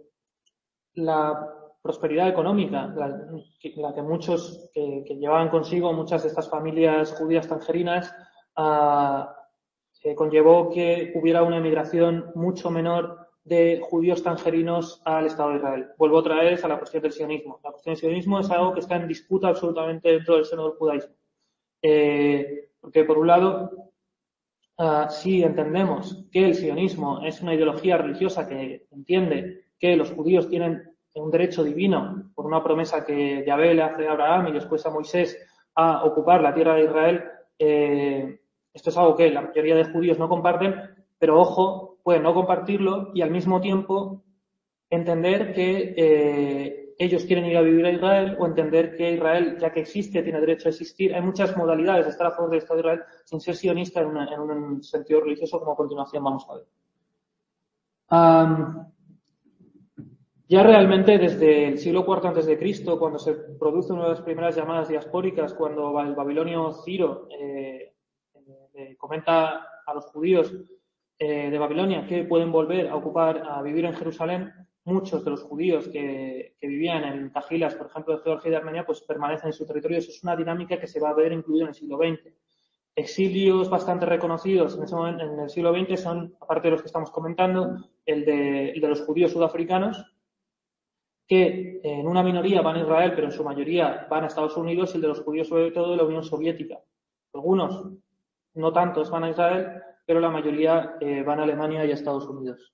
la prosperidad económica, la, la que muchos que, que llevaban consigo muchas de estas familias judías tangerinas, uh, eh, conllevó que hubiera una emigración mucho menor de judíos tangerinos al Estado de Israel. Vuelvo otra vez a la cuestión del sionismo. La cuestión del sionismo es algo que está en disputa absolutamente dentro del seno del judaísmo. Eh, porque, por un lado, uh, si entendemos que el sionismo es una ideología religiosa que entiende que los judíos tienen un derecho divino por una promesa que Yahvé le hace a Abraham y después a Moisés a ocupar la tierra de Israel, eh, esto es algo que la mayoría de judíos no comparten, pero ojo, pueden no compartirlo y al mismo tiempo entender que eh, ellos quieren ir a vivir a Israel, o entender que Israel, ya que existe, tiene derecho a existir. Hay muchas modalidades de estar a favor del Estado de Israel sin ser sionista en, una, en un sentido religioso, como a continuación vamos a ver. Um, Ya realmente desde el siglo cuarto antes de Cristo, cuando se produce una de las primeras llamadas diaspóricas, cuando el babilonio Ciro eh, eh, comenta a los judíos eh, de Babilonia que pueden volver a ocupar, a vivir en Jerusalén, muchos de los judíos que, que vivían en Cajilas, por ejemplo, de Georgia y de Armenia, pues permanecen en su territorio. Eso es una dinámica que se va a ver incluida en el siglo veinte. Exilios bastante reconocidos en, ese momento, en el siglo veinte son, aparte de los que estamos comentando, el de, el de los judíos sudafricanos, que en una minoría van a Israel, pero en su mayoría van a Estados Unidos, y el de los judíos sobre todo de la Unión Soviética. Algunos, no tantos, van a Israel, pero la mayoría eh, van a Alemania y a Estados Unidos.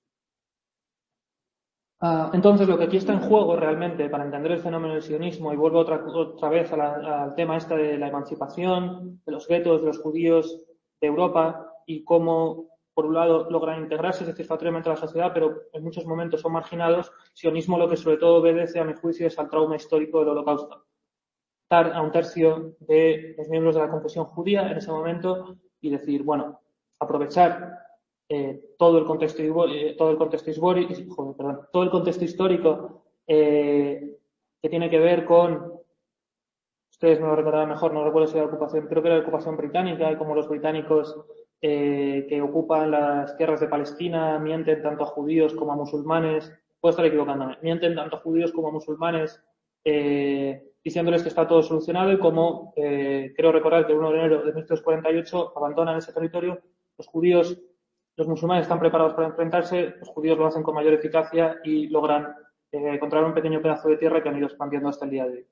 Uh, entonces, lo que aquí está en juego realmente, para entender el fenómeno del sionismo, y vuelvo otra, otra vez a la, al tema este de la emancipación, de los guetos de los judíos de Europa, y cómo, por un lado, logran integrarse satisfactoriamente a la sociedad, pero en muchos momentos son marginados. Sionismo lo que sobre todo obedece, a mi juicio, es al trauma histórico del Holocausto. Estar a un tercio de los miembros de la confesión judía en ese momento y decir, bueno, aprovechar eh, todo el contexto eh, todo el contexto histórico, joder, perdón, todo el contexto histórico eh, que tiene que ver con, ustedes me lo recordarán mejor, no recuerdo si era la ocupación, creo que era la ocupación británica, y como los británicos eh, que ocupan las tierras de Palestina mienten tanto a judíos como a musulmanes, puedo estar equivocándome, mienten tanto a judíos como a musulmanes, eh, diciéndoles que está todo solucionado, y como eh, creo recordar que el primero de enero de mil novecientos cuarenta y ocho abandonan ese territorio. Los judíos, los musulmanes están preparados para enfrentarse, los judíos lo hacen con mayor eficacia y logran eh, encontrar un pequeño pedazo de tierra que han ido expandiendo hasta el día de hoy.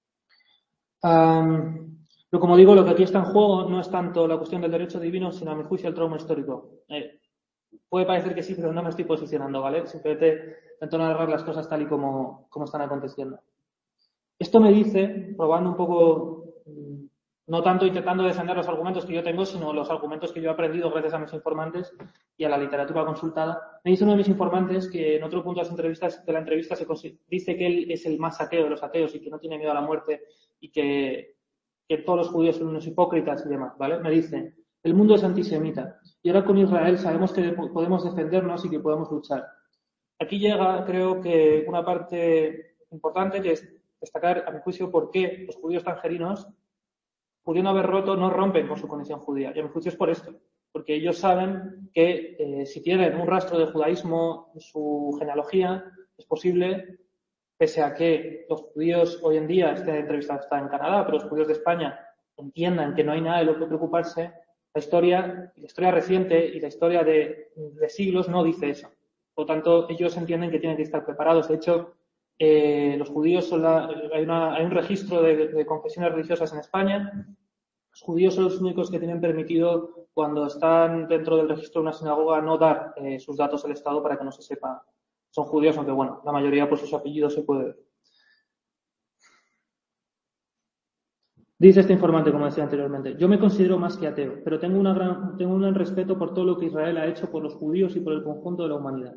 Um, pero como digo, lo que aquí está en juego no es tanto la cuestión del derecho divino, sino a mi juicio el trauma histórico. Eh, puede parecer que sí, pero no me estoy posicionando, ¿vale? Simplemente intento narrar las cosas tal y como, como están aconteciendo. Esto me dice, probando un poco, no tanto intentando defender los argumentos que yo tengo, sino los argumentos que yo he aprendido gracias a mis informantes y a la literatura consultada. Me dice uno de mis informantes que en otro punto de, las entrevistas, de la entrevista se dice que él es el más ateo de los ateos y que no tiene miedo a la muerte y que, que todos los judíos son unos hipócritas y demás, ¿vale? Me dice, el mundo es antisemita y ahora con Israel sabemos que podemos defendernos y que podemos luchar. Aquí llega, creo que una parte importante, que es destacar, a mi juicio, por qué los judíos tangerinos, pudiendo haber roto, no rompen con su condición judía. Y a mi juicio es por esto, porque ellos saben que eh, si tienen un rastro de judaísmo en su genealogía, es posible, pese a que los judíos hoy en día, esta entrevista está en Canadá, pero los judíos de España entiendan que no hay nada de lo que preocuparse, la historia, la historia reciente y la historia de, de siglos no dice eso. Por lo tanto, ellos entienden que tienen que estar preparados. De hecho, eh, los judíos son la, hay, una, hay un registro de, de confesiones religiosas en España. Los judíos son los únicos que tienen permitido, cuando están dentro del registro de una sinagoga, no dar eh, sus datos al Estado para que no se sepa. Son judíos, aunque bueno, la mayoría por sus apellidos se puede ver. Dice este informante, como decía anteriormente, yo me considero más que ateo, pero tengo, una gran, tengo un gran respeto por todo lo que Israel ha hecho por los judíos y por el conjunto de la humanidad.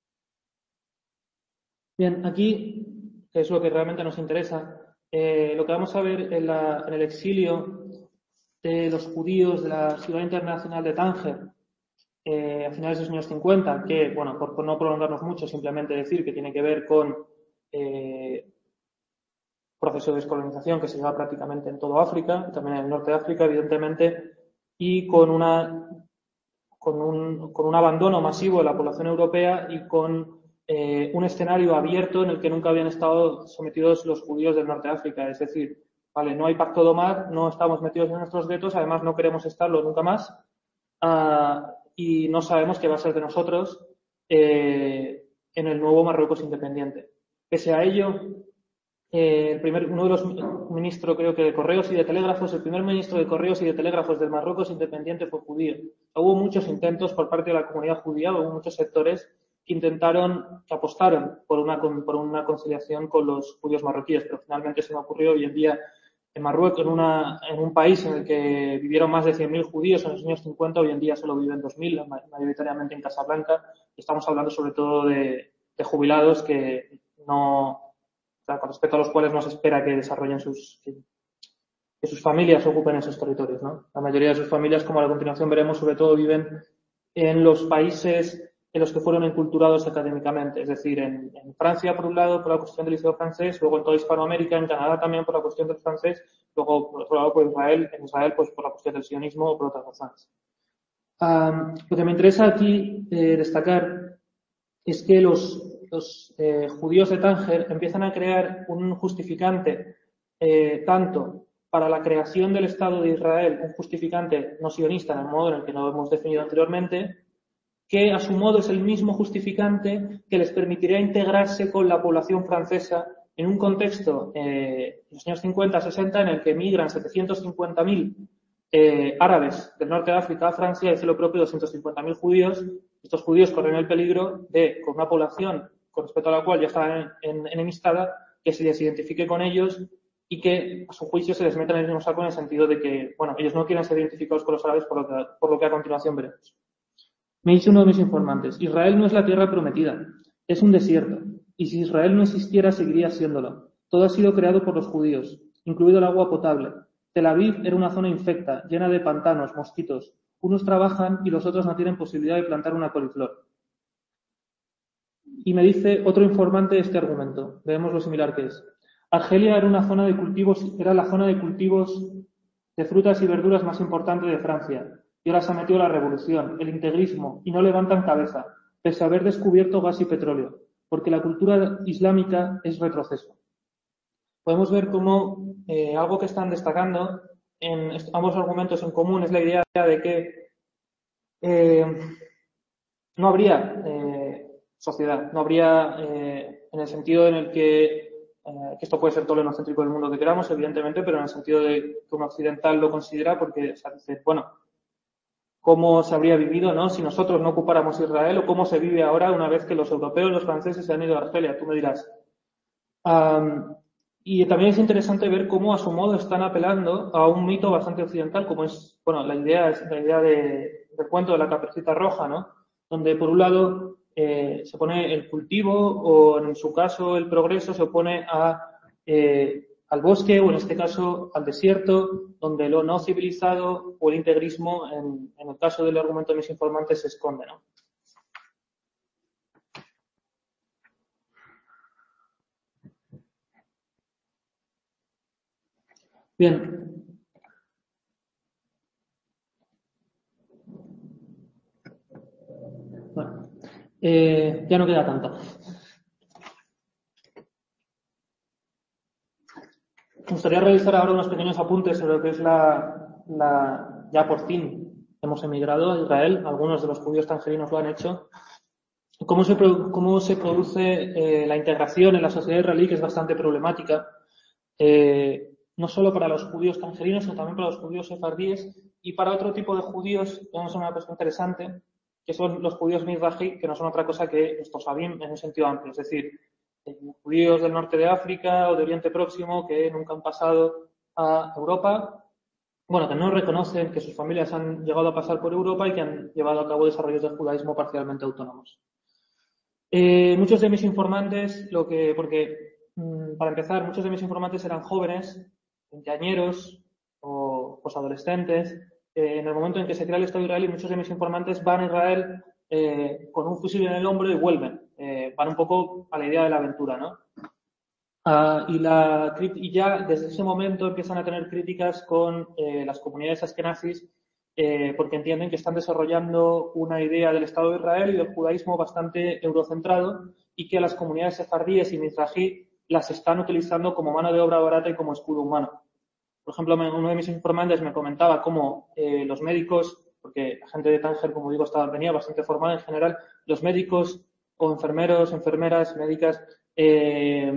Bien, aquí, que es lo que realmente nos interesa, eh, lo que vamos a ver en, la, en el exilio de los judíos de la ciudad internacional de Tánger, eh, a finales de los años cincuenta, que, bueno, por, por no prolongarnos mucho, simplemente decir que tiene que ver con eh, proceso de descolonización que se lleva prácticamente en todo África, también en el norte de África, evidentemente, y con, una, con, un, con un abandono masivo de la población europea y con eh, un escenario abierto en el que nunca habían estado sometidos los judíos del norte de África. Es decir, vale, no hay pacto de Omar, no estamos metidos en nuestros guetos, además no queremos estarlo nunca más, uh, y no sabemos qué va a ser de nosotros eh, en el nuevo Marruecos independiente. Pese a ello, Eh, el primer, uno de los ministros, creo que de Correos y de Telégrafos, el primer ministro de Correos y de Telégrafos del Marruecos independiente fue judío. Hubo muchos intentos por parte de la comunidad judía, hubo muchos sectores que intentaron, que apostaron por una, por una conciliación con los judíos marroquíes, pero finalmente se me ocurrió hoy en día en Marruecos, en, una, en un país en el que vivieron más de cien mil judíos en los años cincuenta, hoy en día solo viven dos mil, mayoritariamente en Casablanca. Estamos hablando sobre todo de, de jubilados que no... con respecto a los cuales no se espera que desarrollen sus, que, que sus familias ocupen esos territorios, ¿no? La mayoría de sus familias, como a la continuación veremos, sobre todo viven en los países en los que fueron enculturados académicamente. Es decir, en, en Francia, por un lado, por la cuestión del liceo francés, luego en toda Hispanoamérica, en Canadá también por la cuestión del francés, luego, por otro lado, por Israel, en Israel, pues por la cuestión del sionismo o por otras razones. Um, lo que me interesa aquí eh, destacar es que los, los eh, judíos de Tánger empiezan a crear un justificante eh, tanto para la creación del Estado de Israel, un justificante no sionista en el modo en el que lo hemos definido anteriormente, que a su modo es el mismo justificante que les permitiría integrarse con la población francesa en un contexto eh, en los años cincuenta sesenta en el que emigran setecientos cincuenta mil eh, árabes del norte de África a Francia y hace lo propio doscientos cincuenta mil judíos. Estos judíos corren el peligro de, con una población con respecto a la cual ya está en, en, enemistada, que se les identifique con ellos y que a su juicio se les meta en el mismo saco en el sentido de que, bueno, ellos no quieren ser identificados con los árabes por lo que, por lo que a continuación veremos. Me dice uno de mis informantes, Israel no es la tierra prometida, es un desierto, y si Israel no existiera seguiría siéndolo. Todo ha sido creado por los judíos, incluido el agua potable. Tel Aviv era una zona infecta, llena de pantanos, mosquitos. Unos trabajan y los otros no tienen posibilidad de plantar una coliflor. Y me dice otro informante este argumento. Veamos lo similar que es. Argelia era una zona de cultivos, era la zona de cultivos de frutas y verduras más importante de Francia. Y ahora se ha metido la revolución, el integrismo, y no levantan cabeza, pese a haber descubierto gas y petróleo, porque la cultura islámica es retroceso. Podemos ver cómo eh, algo que están destacando en ambos argumentos en común es la idea de que eh, no habría eh, sociedad, no habría eh, en el sentido en el que Eh, que esto puede ser todo lo etnocéntrico del mundo que queramos, evidentemente, pero en el sentido de que un occidental lo considera, porque o sea, dice, bueno, ¿cómo se habría vivido, no? Si nosotros no ocupáramos Israel, o cómo se vive ahora una vez que los europeos, los franceses se han ido a Argelia, tú me dirás. Um, y también es interesante ver cómo a su modo están apelando a un mito bastante occidental, como es, bueno, la idea es la idea de, del cuento de la Caperucita Roja, ¿no? Donde por un lado Eh, se pone el cultivo o en su caso el progreso se opone a, eh, al bosque o en este caso al desierto, donde lo no civilizado o el integrismo en, en el caso del argumento de mis informantes se esconde, ¿no? Bien. Bueno, eh, ya no queda tanto. Me gustaría realizar ahora unos pequeños apuntes sobre lo que es la, la ya por fin hemos emigrado a Israel, algunos de los judíos tangerinos lo han hecho. Cómo se, cómo se produce eh, la integración en la sociedad israelí, que es bastante problemática, eh, no solo para los judíos tangerinos, sino también para los judíos sefardíes y para otro tipo de judíos, vamos a una cosa interesante, que son los judíos mizrahi, que no son otra cosa que los tosabim en un sentido amplio, es decir, eh, judíos del norte de África o de Oriente Próximo que nunca han pasado a Europa, bueno, que no reconocen que sus familias han llegado a pasar por Europa y que han llevado a cabo desarrollos del judaísmo parcialmente autónomos. Eh, muchos de mis informantes, lo que, porque mmm, para empezar, muchos de mis informantes eran jóvenes, veinteañeros o posadolescentes. Eh, en el momento en que se crea el Estado israelí, muchos de mis informantes van a Israel eh, con un fusil en el hombro y vuelven. Eh, van un poco a la idea de la aventura, ¿no? Uh, y, la, y ya desde ese momento empiezan a tener críticas con eh, las comunidades askenazis eh, porque entienden que están desarrollando una idea del Estado de Israel y del judaísmo bastante eurocentrado y que a las comunidades sefardíes y mizrahi las están utilizando como mano de obra barata y como escudo humano. Por ejemplo, uno de mis informantes me comentaba cómo eh, los médicos, porque la gente de Tánger, como digo, estaba, venía bastante formada en general, los médicos o enfermeros, enfermeras, médicas, eh,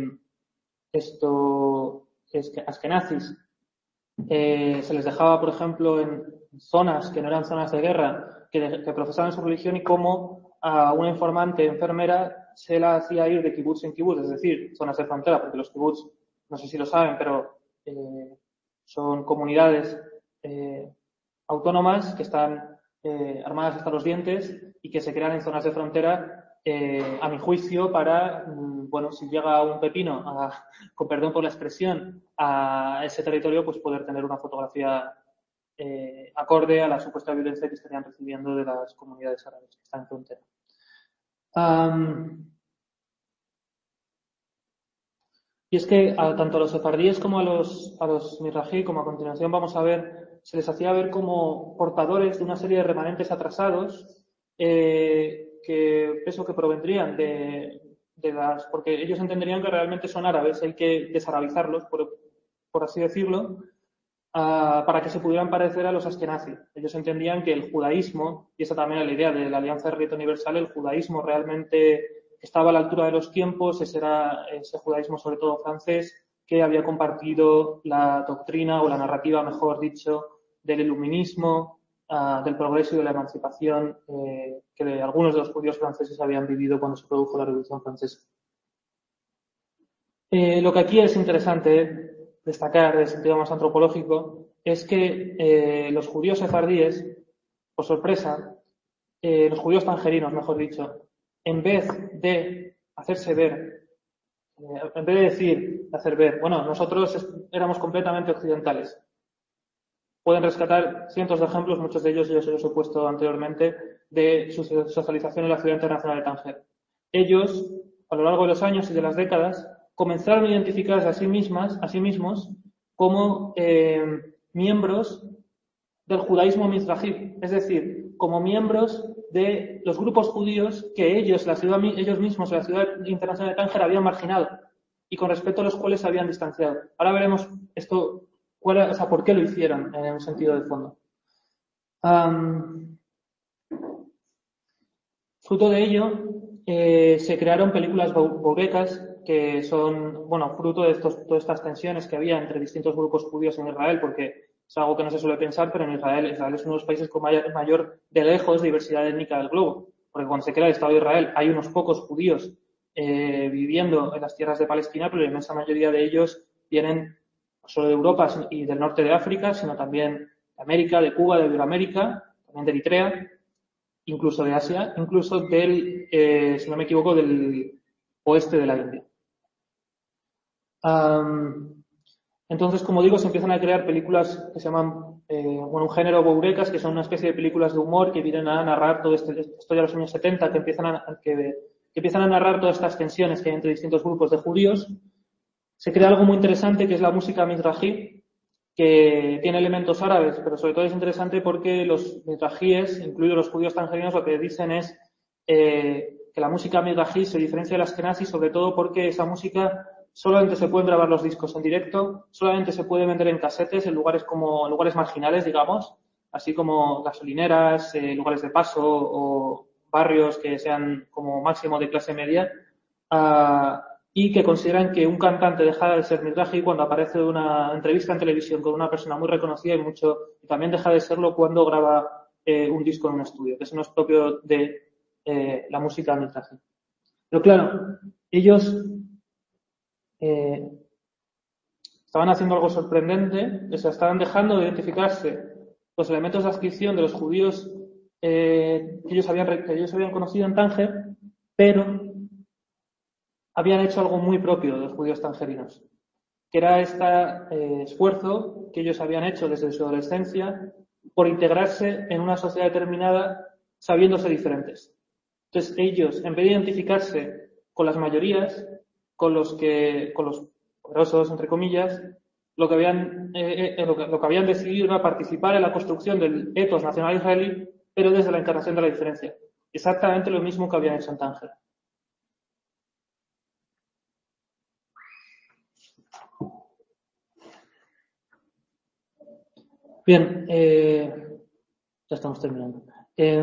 esto es que askenazis eh, se les dejaba, por ejemplo, en zonas que no eran zonas de guerra, que, que profesaban su religión y cómo a una informante enfermera se la hacía ir de kibutz en kibutz, es decir, zonas de frontera, porque los kibutz, no sé si lo saben, pero eh, son comunidades eh, autónomas que están eh, armadas hasta los dientes y que se crean en zonas de frontera Eh, a mi juicio, para, bueno, si llega un pepino, a, con perdón por la expresión, a ese territorio, pues poder tener una fotografía eh, acorde a la supuesta violencia que estarían recibiendo de las comunidades árabes que están en frontera. Um, y es que a, tanto a los sefardíes como a los, a los mizrají, como a continuación vamos a ver, se les hacía ver como portadores de una serie de remanentes atrasados, eh, que eso que provendrían de, de las, porque ellos entenderían que realmente son árabes, hay que desarabizarlos, por, por así decirlo, uh, para que se pudieran parecer a los askenazí. Ellos entendían que el judaísmo, y esa también es la idea de la Alianza de Rito Universal, el judaísmo realmente estaba a la altura de los tiempos, ese era ese judaísmo sobre todo francés, que había compartido la doctrina o la narrativa, mejor dicho, del iluminismo, uh, del progreso y de la emancipación eh, que de algunos de los judíos franceses habían vivido cuando se produjo la Revolución Francesa. Eh, lo que aquí es interesante destacar, desde el sentido más antropológico, es que eh, los judíos sefardíes, por sorpresa, eh, los judíos tangerinos, mejor dicho, en vez de hacerse ver, eh, en vez de decir, de hacer ver, bueno, nosotros éramos completamente occidentales. Pueden rescatar cientos de ejemplos, muchos de ellos yo se los he puesto anteriormente, de su socialización en la Ciudad Internacional de Tánger. Ellos, a lo largo de los años y de las décadas, comenzaron a identificarse a sí mismas, a sí mismos, como eh, miembros del judaísmo mizrají, es decir, como miembros de los grupos judíos que ellos, la ciudad, ellos mismos, la Ciudad Internacional de Tánger, habían marginado y con respecto a los cuales se habían distanciado. Ahora veremos esto, cuál, o sea, por qué lo hicieron en un sentido de fondo. Um, fruto de ello, eh, se crearon películas bourecas que son, bueno, fruto de estos, todas estas tensiones que había entre distintos grupos judíos en Israel, porque es algo que no se suele pensar, pero en Israel, Israel es uno de los países con mayor, mayor de lejos diversidad étnica del globo, porque cuando se crea el Estado de Israel hay unos pocos judíos eh, viviendo en las tierras de Palestina, pero la inmensa mayoría de ellos vienen no solo de Europa y del norte de África, sino también de América, de Cuba, de Iberoamérica, también de Eritrea, incluso de Asia, incluso del, eh, si no me equivoco, del oeste de la India. Um, entonces, como digo, se empiezan a crear películas que se llaman, eh, bueno, un género bourecas, que son una especie de películas de humor que vienen a narrar todo este, esto ya los años setenta, que empiezan a, que, que empiezan a narrar todas estas tensiones que hay entre distintos grupos de judíos. Se crea algo muy interesante que es la música mizrají, que tiene elementos árabes, pero sobre todo es interesante porque los mizrajíes, incluidos los judíos tangerinos, lo que dicen es eh, que la música mizrají se diferencia de las askenazí, sobre todo porque esa música solamente se pueden grabar los discos en directo, solamente se puede vender en casetes en lugares como en lugares marginales, digamos, así como gasolineras, eh, lugares de paso o barrios que sean como máximo de clase media. Uh, y que consideran que un cantante deja de ser mizrají cuando aparece una entrevista en televisión con una persona muy reconocida y mucho y también deja de serlo cuando graba eh, un disco en un estudio, que eso no es propio de eh, la música mizrají. Pero claro, ellos eh, estaban haciendo algo sorprendente, o sea, estaban dejando de identificarse los elementos de adscripción de los judíos eh, que, ellos habían, que ellos habían conocido en Tánger, pero habían hecho algo muy propio de los judíos tangerinos, que era este eh, esfuerzo que ellos habían hecho desde su adolescencia por integrarse en una sociedad determinada sabiéndose diferentes. Entonces ellos, en vez de identificarse con las mayorías, con los que, con los poderosos, entre comillas, lo que habían, eh, eh, lo que, lo que habían decidido era participar en la construcción del etos nacional israelí, pero desde la encarnación de la diferencia. Exactamente lo mismo que habían hecho en Tánger. Bien, eh, ya estamos terminando. Eh,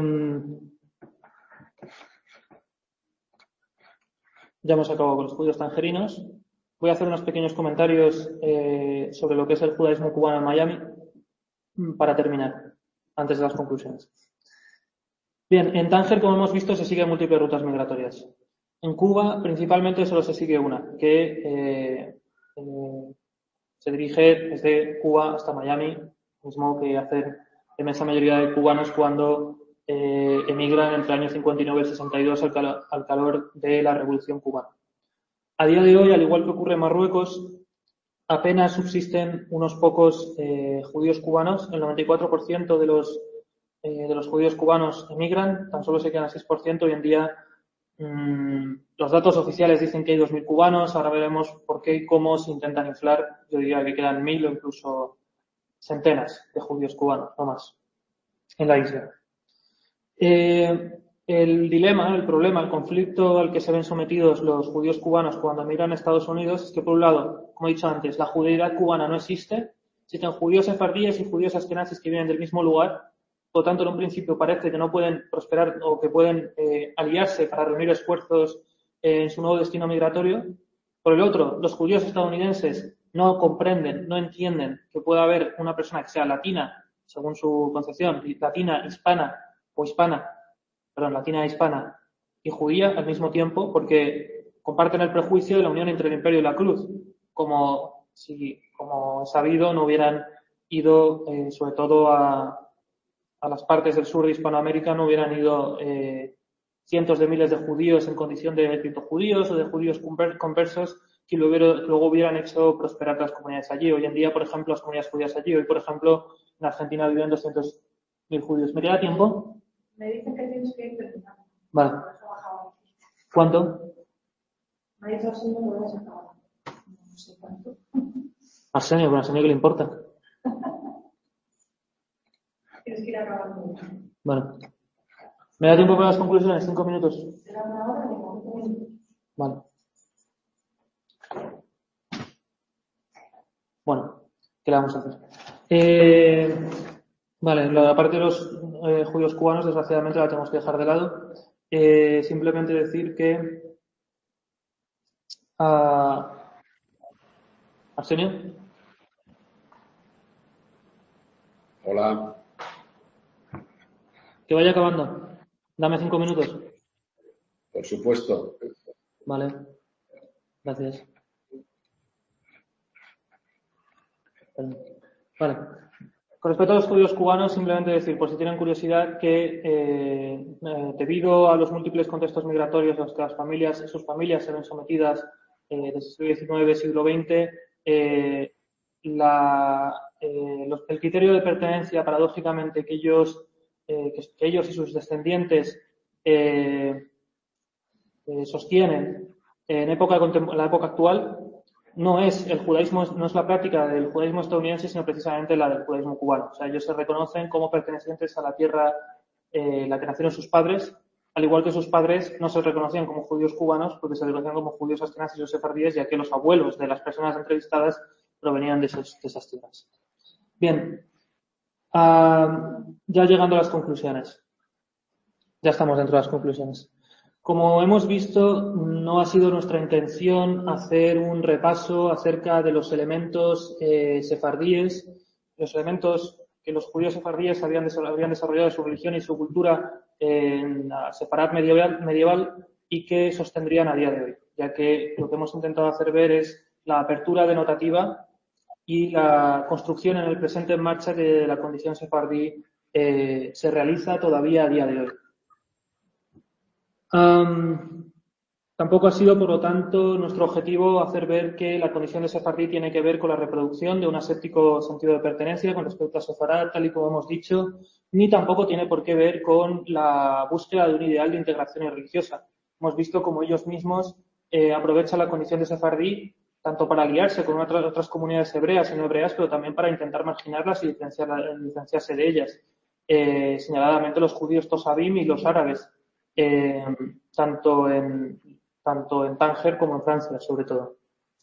ya hemos acabado con los judíos tangerinos. Voy a hacer unos pequeños comentarios eh, sobre lo que es el judaísmo cubano en Miami para terminar, antes de las conclusiones. Bien, en Tánger, como hemos visto, se siguen múltiples rutas migratorias. En Cuba, principalmente, solo se sigue una, que eh, eh, se dirige desde Cuba hasta Miami, mismo que hacen la inmensa mayoría de cubanos cuando eh, emigran entre el año cincuenta y nueve y el sesenta y dos al, cal al calor de la Revolución Cubana. A día de hoy, al igual que ocurre en Marruecos, apenas subsisten unos pocos eh, judíos cubanos. El noventa y cuatro por ciento de los, eh, de los judíos cubanos emigran, tan solo se quedan el seis por ciento. Hoy en día mmm, los datos oficiales dicen que hay dos mil cubanos, ahora veremos por qué y cómo se intentan inflar. Yo diría que quedan mil o incluso centenas de judíos cubanos, no más, en la isla. Eh, el dilema, el problema, el conflicto al que se ven sometidos los judíos cubanos cuando emigran a Estados Unidos es que, por un lado, como he dicho antes, la judeidad cubana no existe. Existen judíos sefardíes y judíos askenazis que vienen del mismo lugar. Por lo tanto, en un principio parece que no pueden prosperar o que pueden eh, aliarse para reunir esfuerzos eh, en su nuevo destino migratorio. Por el otro, los judíos estadounidenses no comprenden, no entienden que pueda haber una persona que sea latina, según su concepción, latina, hispana o hispana, perdón, latina e hispana y judía al mismo tiempo, porque comparten el prejuicio de la unión entre el imperio y la cruz, como si, como sabido, no hubieran ido, eh, sobre todo a, a las partes del sur de Hispanoamérica, no hubieran ido eh, cientos de miles de judíos en condición de criptojudíos o de judíos conversos que luego, luego hubieran hecho prosperar las comunidades allí. Hoy en día, por ejemplo, las comunidades judías allí, hoy, por ejemplo, en Argentina viven doscientos mil judíos. ¿Me queda tiempo? Me dicen que tienes que ir terminando. Vale. ¿Cuánto? Me ha dicho así, no lo vas a acabar. No sé cuánto. Arsenio, pero a Arsenio, ¿qué le importa? Tienes que ir acabando. Bueno. ¿Me da tiempo para las conclusiones? Cinco minutos. ¿Será una hora o cinco minutos? Vale. Bueno, ¿qué le vamos a hacer? Eh, vale, la parte de los eh, judíos cubanos, desgraciadamente, la tenemos que dejar de lado. Eh, simplemente decir que... Uh, ¿Arsenio? Hola. Que vaya acabando. Dame cinco minutos. Por supuesto. Vale. Gracias. Vale. Con respecto a los judíos cubanos, simplemente decir, por si tienen curiosidad, que eh, eh, debido a los múltiples contextos migratorios a los que las familias, sus familias se ven sometidas eh, desde el siglo diecinueve, siglo veinte, eh, la, eh, los, el criterio de pertenencia, paradójicamente, que ellos, eh, que, que ellos y sus descendientes eh, eh, sostienen en época, en la época actual, no es el judaísmo, no es la práctica del judaísmo estadounidense, sino precisamente la del judaísmo cubano. O sea, ellos se reconocen como pertenecientes a la tierra eh, la que nacieron sus padres, al igual que sus padres no se reconocían como judíos cubanos porque se reconocían como judíos askenazis o sefardíes, ya que los abuelos de las personas entrevistadas provenían de, esos, de esas tierras. Bien, uh, ya llegando a las conclusiones. Ya estamos dentro de las conclusiones. Como hemos visto, no ha sido nuestra intención hacer un repaso acerca de los elementos eh, sefardíes, los elementos que los judíos sefardíes habían, habían desarrollado de su religión y su cultura en la sefarad medieval, medieval y que sostendrían a día de hoy, ya que lo que hemos intentado hacer ver es la apertura denotativa y la construcción en el presente en marcha de la condición sefardí eh, se realiza todavía a día de hoy. Um, tampoco ha sido, por lo tanto, nuestro objetivo hacer ver que la condición de sefardí tiene que ver con la reproducción de un aséptico sentido de pertenencia con respecto a sefarad, tal y como hemos dicho, ni tampoco tiene por qué ver con la búsqueda de un ideal de integración religiosa. Hemos visto cómo ellos mismos eh, aprovechan la condición de sefardí tanto para aliarse con otras, otras comunidades hebreas y no hebreas, pero también para intentar marginarlas y diferenciar, diferenciarse de ellas. Eh, señaladamente los judíos tosabim y los árabes. Eh, tanto en tanto en Tánger como en Francia, sobre todo.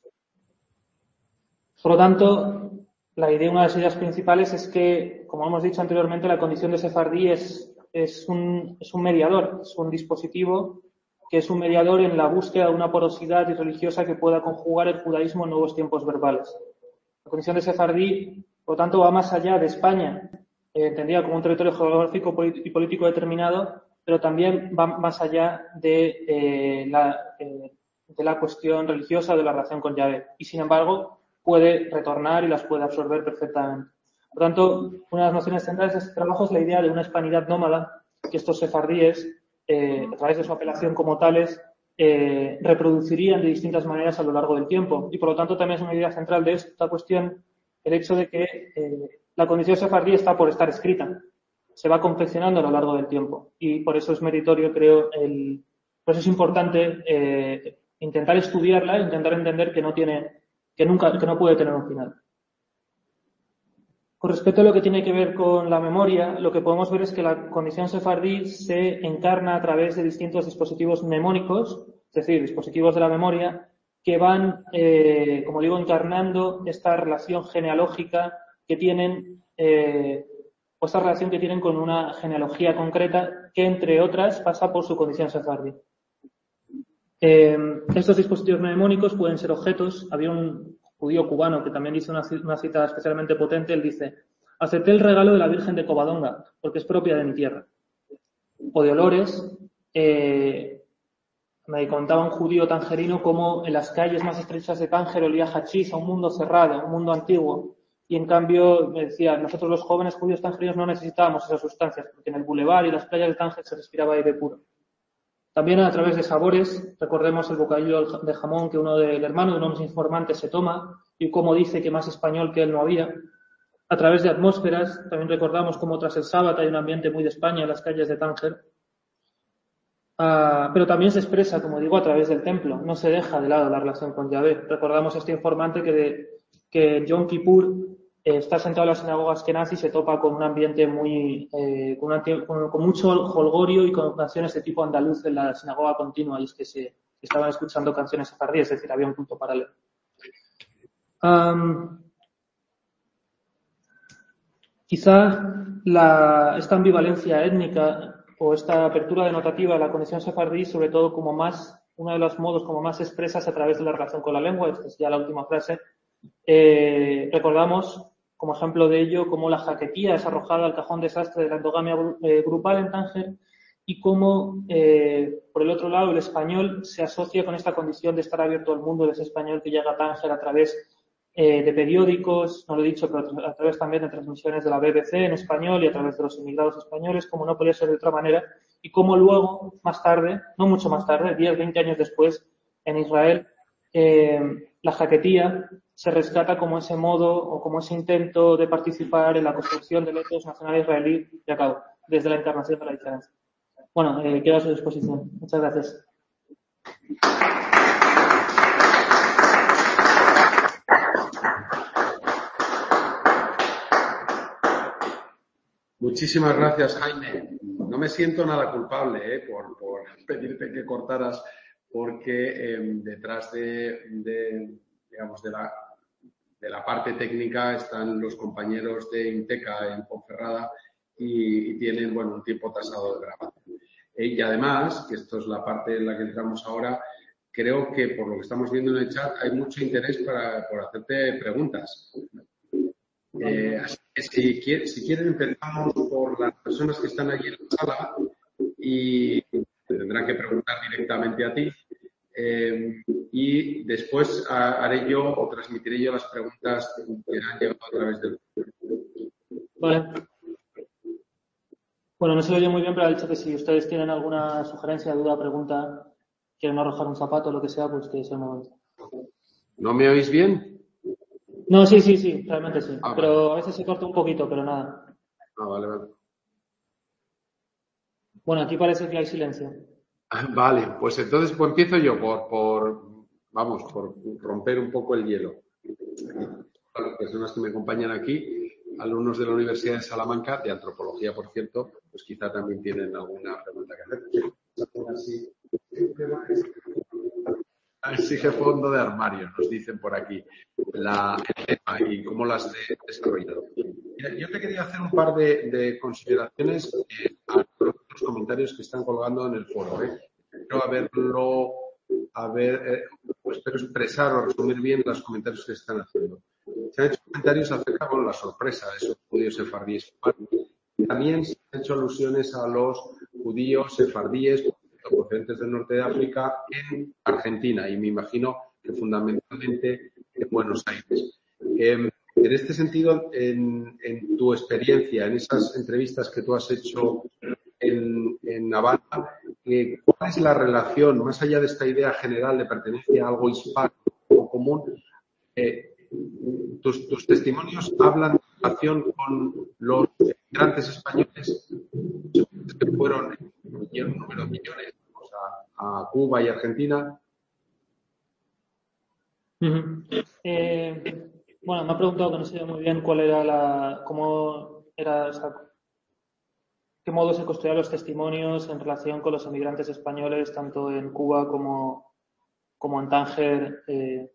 Por lo tanto, la idea, una de las ideas principales es que, como hemos dicho anteriormente, la condición de sefardí es, es, un, es un mediador, es un dispositivo que es un mediador en la búsqueda de una porosidad religiosa que pueda conjugar el judaísmo en nuevos tiempos verbales. La condición de sefardí, por lo tanto, va más allá de España, eh, entendida como un territorio geográfico y político determinado, pero también va más allá de, eh, la, eh, de la cuestión religiosa de la relación con Yahvé. Y, sin embargo, puede retornar y las puede absorber perfectamente. Por lo tanto, una de las nociones centrales de este trabajo es la idea de una hispanidad nómada, que estos sefardíes, eh, a través de su apelación como tales, eh, reproducirían de distintas maneras a lo largo del tiempo. Y, por lo tanto, también es una idea central de esta cuestión el hecho de que eh, la condición sefardí está por estar escrita. Se va confeccionando a lo largo del tiempo y por eso es meritorio, creo, el Por eso es importante eh, intentar estudiarla, intentar entender que no tiene, que nunca, que no puede tener un final. Con respecto a lo que tiene que ver con la memoria, lo que podemos ver es que la condición sefardí se encarna a través de distintos dispositivos mnemónicos, es decir, dispositivos de la memoria, que van, eh, como digo, encarnando esta relación genealógica que tienen, eh, o esta relación que tienen con una genealogía concreta que, entre otras, pasa por su condición sefardí. Eh, estos dispositivos mnemónicos pueden ser objetos. Había un judío cubano que también dice una, una cita especialmente potente. Él dice: acepté el regalo de la Virgen de Covadonga porque es propia de mi tierra. O de olores. Eh, me contaba un judío tangerino cómo en las calles más estrechas de Tánger olía hachís, a un mundo cerrado, un mundo antiguo. Y en cambio, me decía, nosotros los jóvenes judíos tangerinos no necesitábamos esas sustancias porque en el bulevar y las playas de Tánger se respiraba aire puro. También a través de sabores, recordemos el bocadillo de jamón que uno del hermano de uno de los informantes se toma y cómo dice que más español que él no había. A través de atmósferas, también recordamos cómo tras el sábado hay un ambiente muy de España en las calles de Tánger. Uh, pero también se expresa, como digo, a través del templo. No se deja de lado la relación con Yahvé. Recordamos este informante que, de, que Yom Kippur eh, está sentado en las sinagogas Ashkenazi y se topa con un ambiente muy, eh, con, una, con, con mucho jolgorio y con canciones de tipo andaluz en la sinagoga continua, y es que se estaban escuchando canciones sefardíes, es decir, había un culto paralelo. Um, quizá la, esta ambivalencia étnica o esta apertura denotativa de la condición sefardí, sobre todo como más, uno de los modos como más expresas a través de la relación con la lengua. Esta es ya la última frase. Eh, recordamos, como ejemplo de ello, cómo la jaquetía es arrojada al cajón desastre de la endogamia eh, grupal en Tánger y cómo, eh, por el otro lado, el español se asocia con esta condición de estar abierto al mundo de ese español que llega a Tánger a través eh, de periódicos, no lo he dicho, pero a través también de transmisiones de la B B C en español y a través de los inmigrados españoles, como no podía ser de otra manera, y cómo luego, más tarde, no mucho más tarde, diez, veinte años después, en Israel, eh, la jaquetía se rescata como ese modo o como ese intento de participar en la construcción del etos nacional israelí, y acabo, desde la encarnación de la diferencia. Bueno, eh, quedo a su disposición. Muchas gracias. Muchísimas gracias, Jaime. No me siento nada culpable eh, por, por pedirte que cortaras, porque eh, detrás de, de, digamos, de la, de la parte técnica están los compañeros de Inteca en Ponferrada y, y tienen, bueno, un tiempo tasado de grabación. Eh, y además, que esto es la parte en la que entramos ahora, creo que por lo que estamos viendo en el chat hay mucho interés para, por hacerte preguntas. Eh, así que si, quiere, si quieren empezamos por las personas que están allí en la sala y te tendrán que preguntar directamente a ti eh, y después a, haré yo o transmitiré yo las preguntas que han llegado a través del... Vale. Bueno, no se lo oye muy bien, pero ha dicho que si ustedes tienen alguna sugerencia, duda, pregunta, quieren arrojar un zapato o lo que sea, pues que es el momento. ¿No me oís bien? No, sí, sí, sí, realmente sí. Ah, pero vale. A veces se corta un poquito, pero nada. Ah, vale, vale. Bueno, aquí parece que hay silencio. Vale, pues entonces pues empiezo yo por, por, vamos, por romper un poco el hielo. Las personas que me acompañan aquí, alumnos de la Universidad de Salamanca, de antropología, por cierto, pues quizá también tienen alguna pregunta que hacer. Así, exige fondo de armario, nos dicen por aquí, la, el tema y cómo lo has de, desarrollado. Mira, yo te quería hacer un par de, de consideraciones eh, a los comentarios que están colgando en el foro. ¿eh? Espero haberlo, haber, eh, pues espero expresar o resumir bien los comentarios que se están haciendo. Se han hecho comentarios acerca de la sorpresa de esos judíos sefardíes. También se han hecho alusiones a los judíos sefardíes procedentes del norte de África en Argentina y me imagino que fundamentalmente en Buenos Aires. Eh, en este sentido, en, en tu experiencia, en esas entrevistas que tú has hecho en, en Navarra, eh, ¿cuál es la relación, más allá de esta idea general de pertenencia a algo hispano o común? Eh, tus, tus testimonios hablan de relación con los inmigrantes españoles que fueron en un número de millones a, a Cuba y Argentina. Uh-huh. Eh, bueno, me ha preguntado que no sé muy bien cuál era la, cómo era, o sea, qué modo se construían los testimonios en relación con los emigrantes españoles, tanto en Cuba como, como en Tánger. Eh,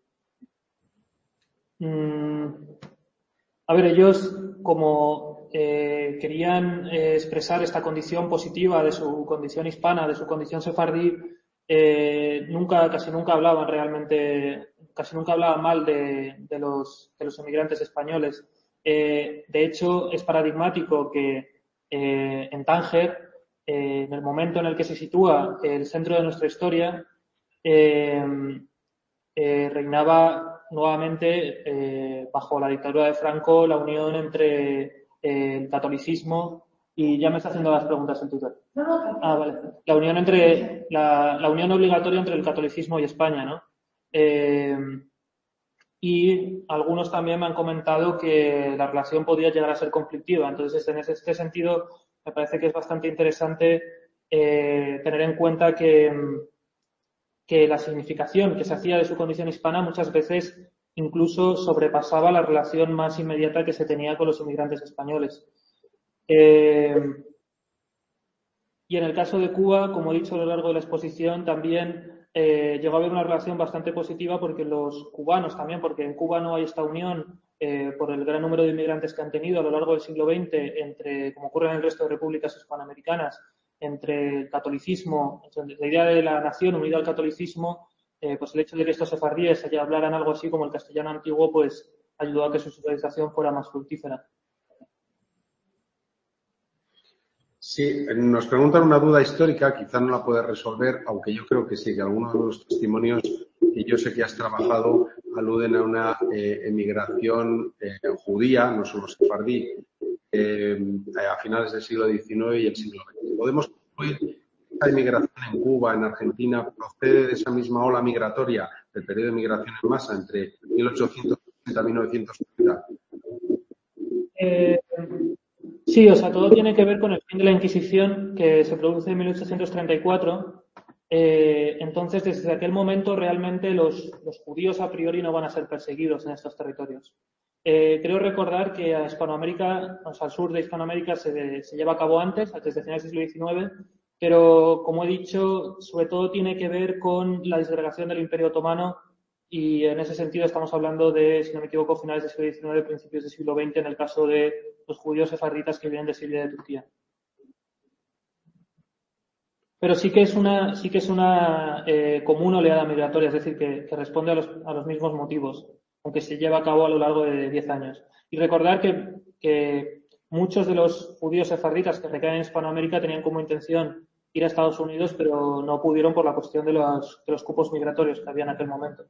mmm, a ver, ellos como eh, querían eh, expresar esta condición positiva de su condición hispana, de su condición sefardí, eh, nunca, casi nunca hablaban realmente, casi nunca hablaban mal de, de, los, de los emigrantes españoles. Eh, de hecho, es paradigmático que eh, en Tánger, eh, en el momento en el que se sitúa el centro de nuestra historia, eh, eh, reinaba nuevamente, eh, bajo la dictadura de Franco, la unión entre eh, el catolicismo y ya me está haciendo las preguntas en Twitter. Ah, vale. La unión entre la, la unión obligatoria entre el catolicismo y España, ¿no? Eh, y algunos también me han comentado que la relación podía llegar a ser conflictiva. Entonces, en este sentido, me parece que es bastante interesante eh, tener en cuenta que que la significación que se hacía de su condición hispana muchas veces incluso sobrepasaba la relación más inmediata que se tenía con los inmigrantes españoles. Eh, y en el caso de Cuba, como he dicho a lo largo de la exposición, también eh, llegó a haber una relación bastante positiva porque los cubanos también, porque en Cuba no hay esta unión eh, por el gran número de inmigrantes que han tenido a lo largo del siglo veinte, entre, como ocurre en el resto de repúblicas hispanoamericanas, entre el catolicismo, entre la idea de la nación unida al catolicismo, eh, pues el hecho de que estos sefardíes allá hablaran algo así como el castellano antiguo, pues ayudó a que su civilización fuera más fructífera. Sí, nos preguntan una duda histórica, quizá no la puedes resolver, aunque yo creo que sí, que algunos de los testimonios que yo sé que has trabajado aluden a una eh, emigración eh, judía, no solo sefardí, eh, a finales del siglo diecinueve y el siglo veinte. ¿Podemos concluir que esta emigración en Cuba, en Argentina, procede de esa misma ola migratoria del periodo de migración en masa entre mil ochocientos sesenta y mil novecientos treinta? Eh, sí, o sea, todo tiene que ver con el fin de la Inquisición que se produce en mil ochocientos treinta y cuatro. Eh, entonces, desde aquel momento, realmente los, los judíos a priori no van a ser perseguidos en estos territorios. Eh, creo recordar que a Hispanoamérica, o sea, al sur de Hispanoamérica se, se lleva a cabo antes, desde finales del siglo diecinueve, pero, como he dicho, sobre todo tiene que ver con la disgregación del Imperio Otomano y en ese sentido estamos hablando de, si no me equivoco, finales del siglo diecinueve, principios del siglo veinte, en el caso de los judíos sefarditas que vienen de Siria y de Turquía. Pero sí que es una, sí que es una eh, común oleada migratoria, es decir, que, que responde a los, a los mismos motivos, aunque se lleva a cabo a lo largo de diez años. Y recordar que, que muchos de los judíos sefarditas que recaen en Hispanoamérica tenían como intención ir a Estados Unidos, pero no pudieron por la cuestión de los, de los cupos migratorios que había en aquel momento.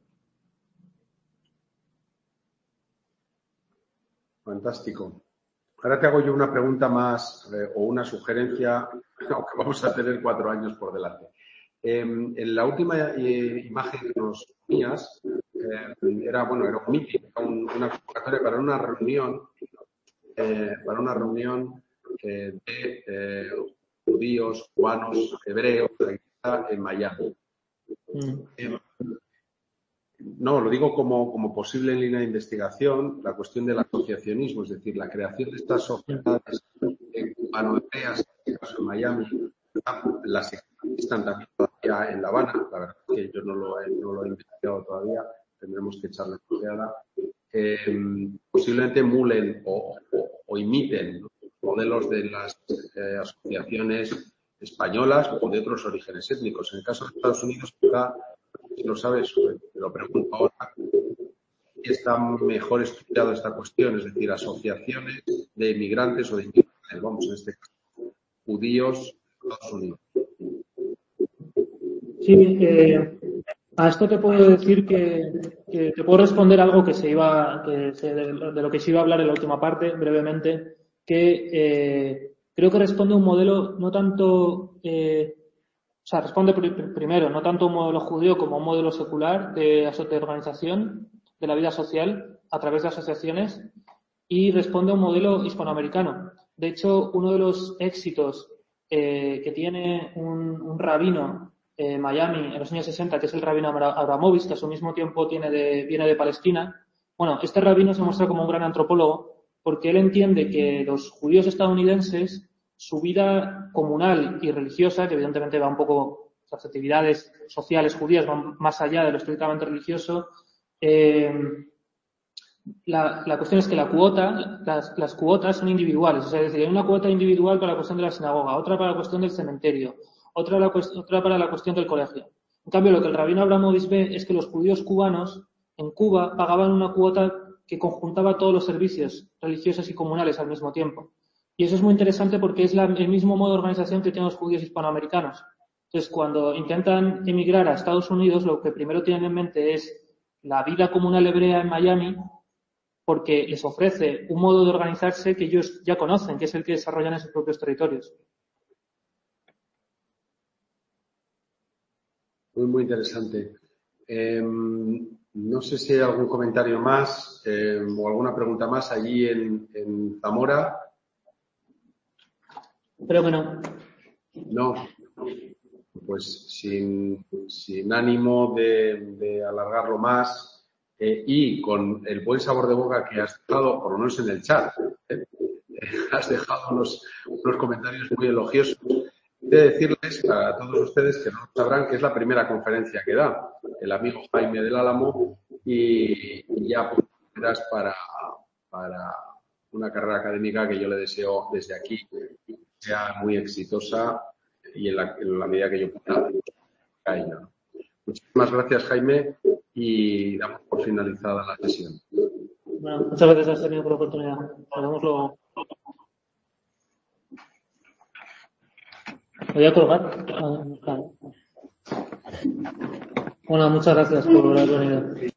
Fantástico. Ahora te hago yo una pregunta más eh, o una sugerencia, aunque vamos a tener cuatro años por delante. Eh, en la última eh, imagen que nos ponías, eh, era, bueno, era un meeting, era un, una convocatoria para una reunión, eh, para una reunión eh, de eh, judíos, cubanos, hebreos en Miami. Mm. Eh, No, lo digo como, como posible línea de investigación, la cuestión del asociacionismo, es decir, la creación de estas sociedades cubano-hebreas, en este caso en Miami, las existan también todavía en La Habana, la verdad es que yo no lo he, no lo he investigado todavía, tendremos que echarle una ojeada, eh, posiblemente emulen o, o, o imiten modelos de las eh, asociaciones españolas o de otros orígenes étnicos. En el caso de Estados Unidos, quizá, si lo sabes, te lo pregunto ahora, está mejor estudiada esta cuestión, es decir, asociaciones de inmigrantes o de inmigrantes, vamos, en este caso, judíos de Estados Unidos. Sí, eh, a esto te puedo decir que, que te puedo responder algo que se iba, que se, de, de lo que se iba a hablar en la última parte, brevemente, que eh, creo que responde a un modelo no tanto, eh, o sea, responde pr- primero, no tanto a un modelo judío como a un modelo secular de, de organización de la vida social a través de asociaciones, y responde a un modelo hispanoamericano. De hecho, uno de los éxitos eh, que tiene un, un rabino eh, Miami en los años sesenta, que es el rabino Abramovich, que a su mismo tiempo tiene de, viene de Palestina. Bueno, este rabino se muestra como un gran antropólogo porque él entiende que los judíos estadounidenses, su vida comunal y religiosa, que evidentemente va un poco, las actividades sociales judías van más allá de lo estrictamente religioso, eh, La, la cuestión es que la cuota, las, las cuotas son individuales. O sea, es decir, hay una cuota individual para la cuestión de la sinagoga, otra para la cuestión del cementerio, otra, la, otra para la cuestión del colegio. En cambio, lo que el rabino Abramovich ve es que los judíos cubanos en Cuba pagaban una cuota que conjuntaba todos los servicios religiosos y comunales al mismo tiempo. Y eso es muy interesante porque es la, el mismo modo de organización que tienen los judíos hispanoamericanos. Entonces, cuando intentan emigrar a Estados Unidos, lo que primero tienen en mente es la vida comunal hebrea en Miami, porque les ofrece un modo de organizarse que ellos ya conocen, que es el que desarrollan en sus propios territorios. Muy, muy interesante. Eh, no sé si hay algún comentario más eh, o alguna pregunta más allí en, en Zamora. Creo que no. No. Pues sin, sin ánimo de, de alargarlo más. Eh, y con el buen sabor de boca que has dejado, por lo menos en el chat, ¿eh? has dejado unos, unos comentarios muy elogiosos. De decirles a todos ustedes que no sabrán que es la primera conferencia que da el amigo Jaime del Álamo y, y ya pues, para, para una carrera académica que yo le deseo desde aquí que sea muy exitosa y en la, en la medida que yo pueda a ella. Muchísimas gracias, Jaime, y damos por finalizada la sesión. Bueno, muchas gracias, Arsenio, por la oportunidad. Nos vemos luego. ¿Voy a colgar? Ah, claro. Bueno, muchas gracias por haber venido.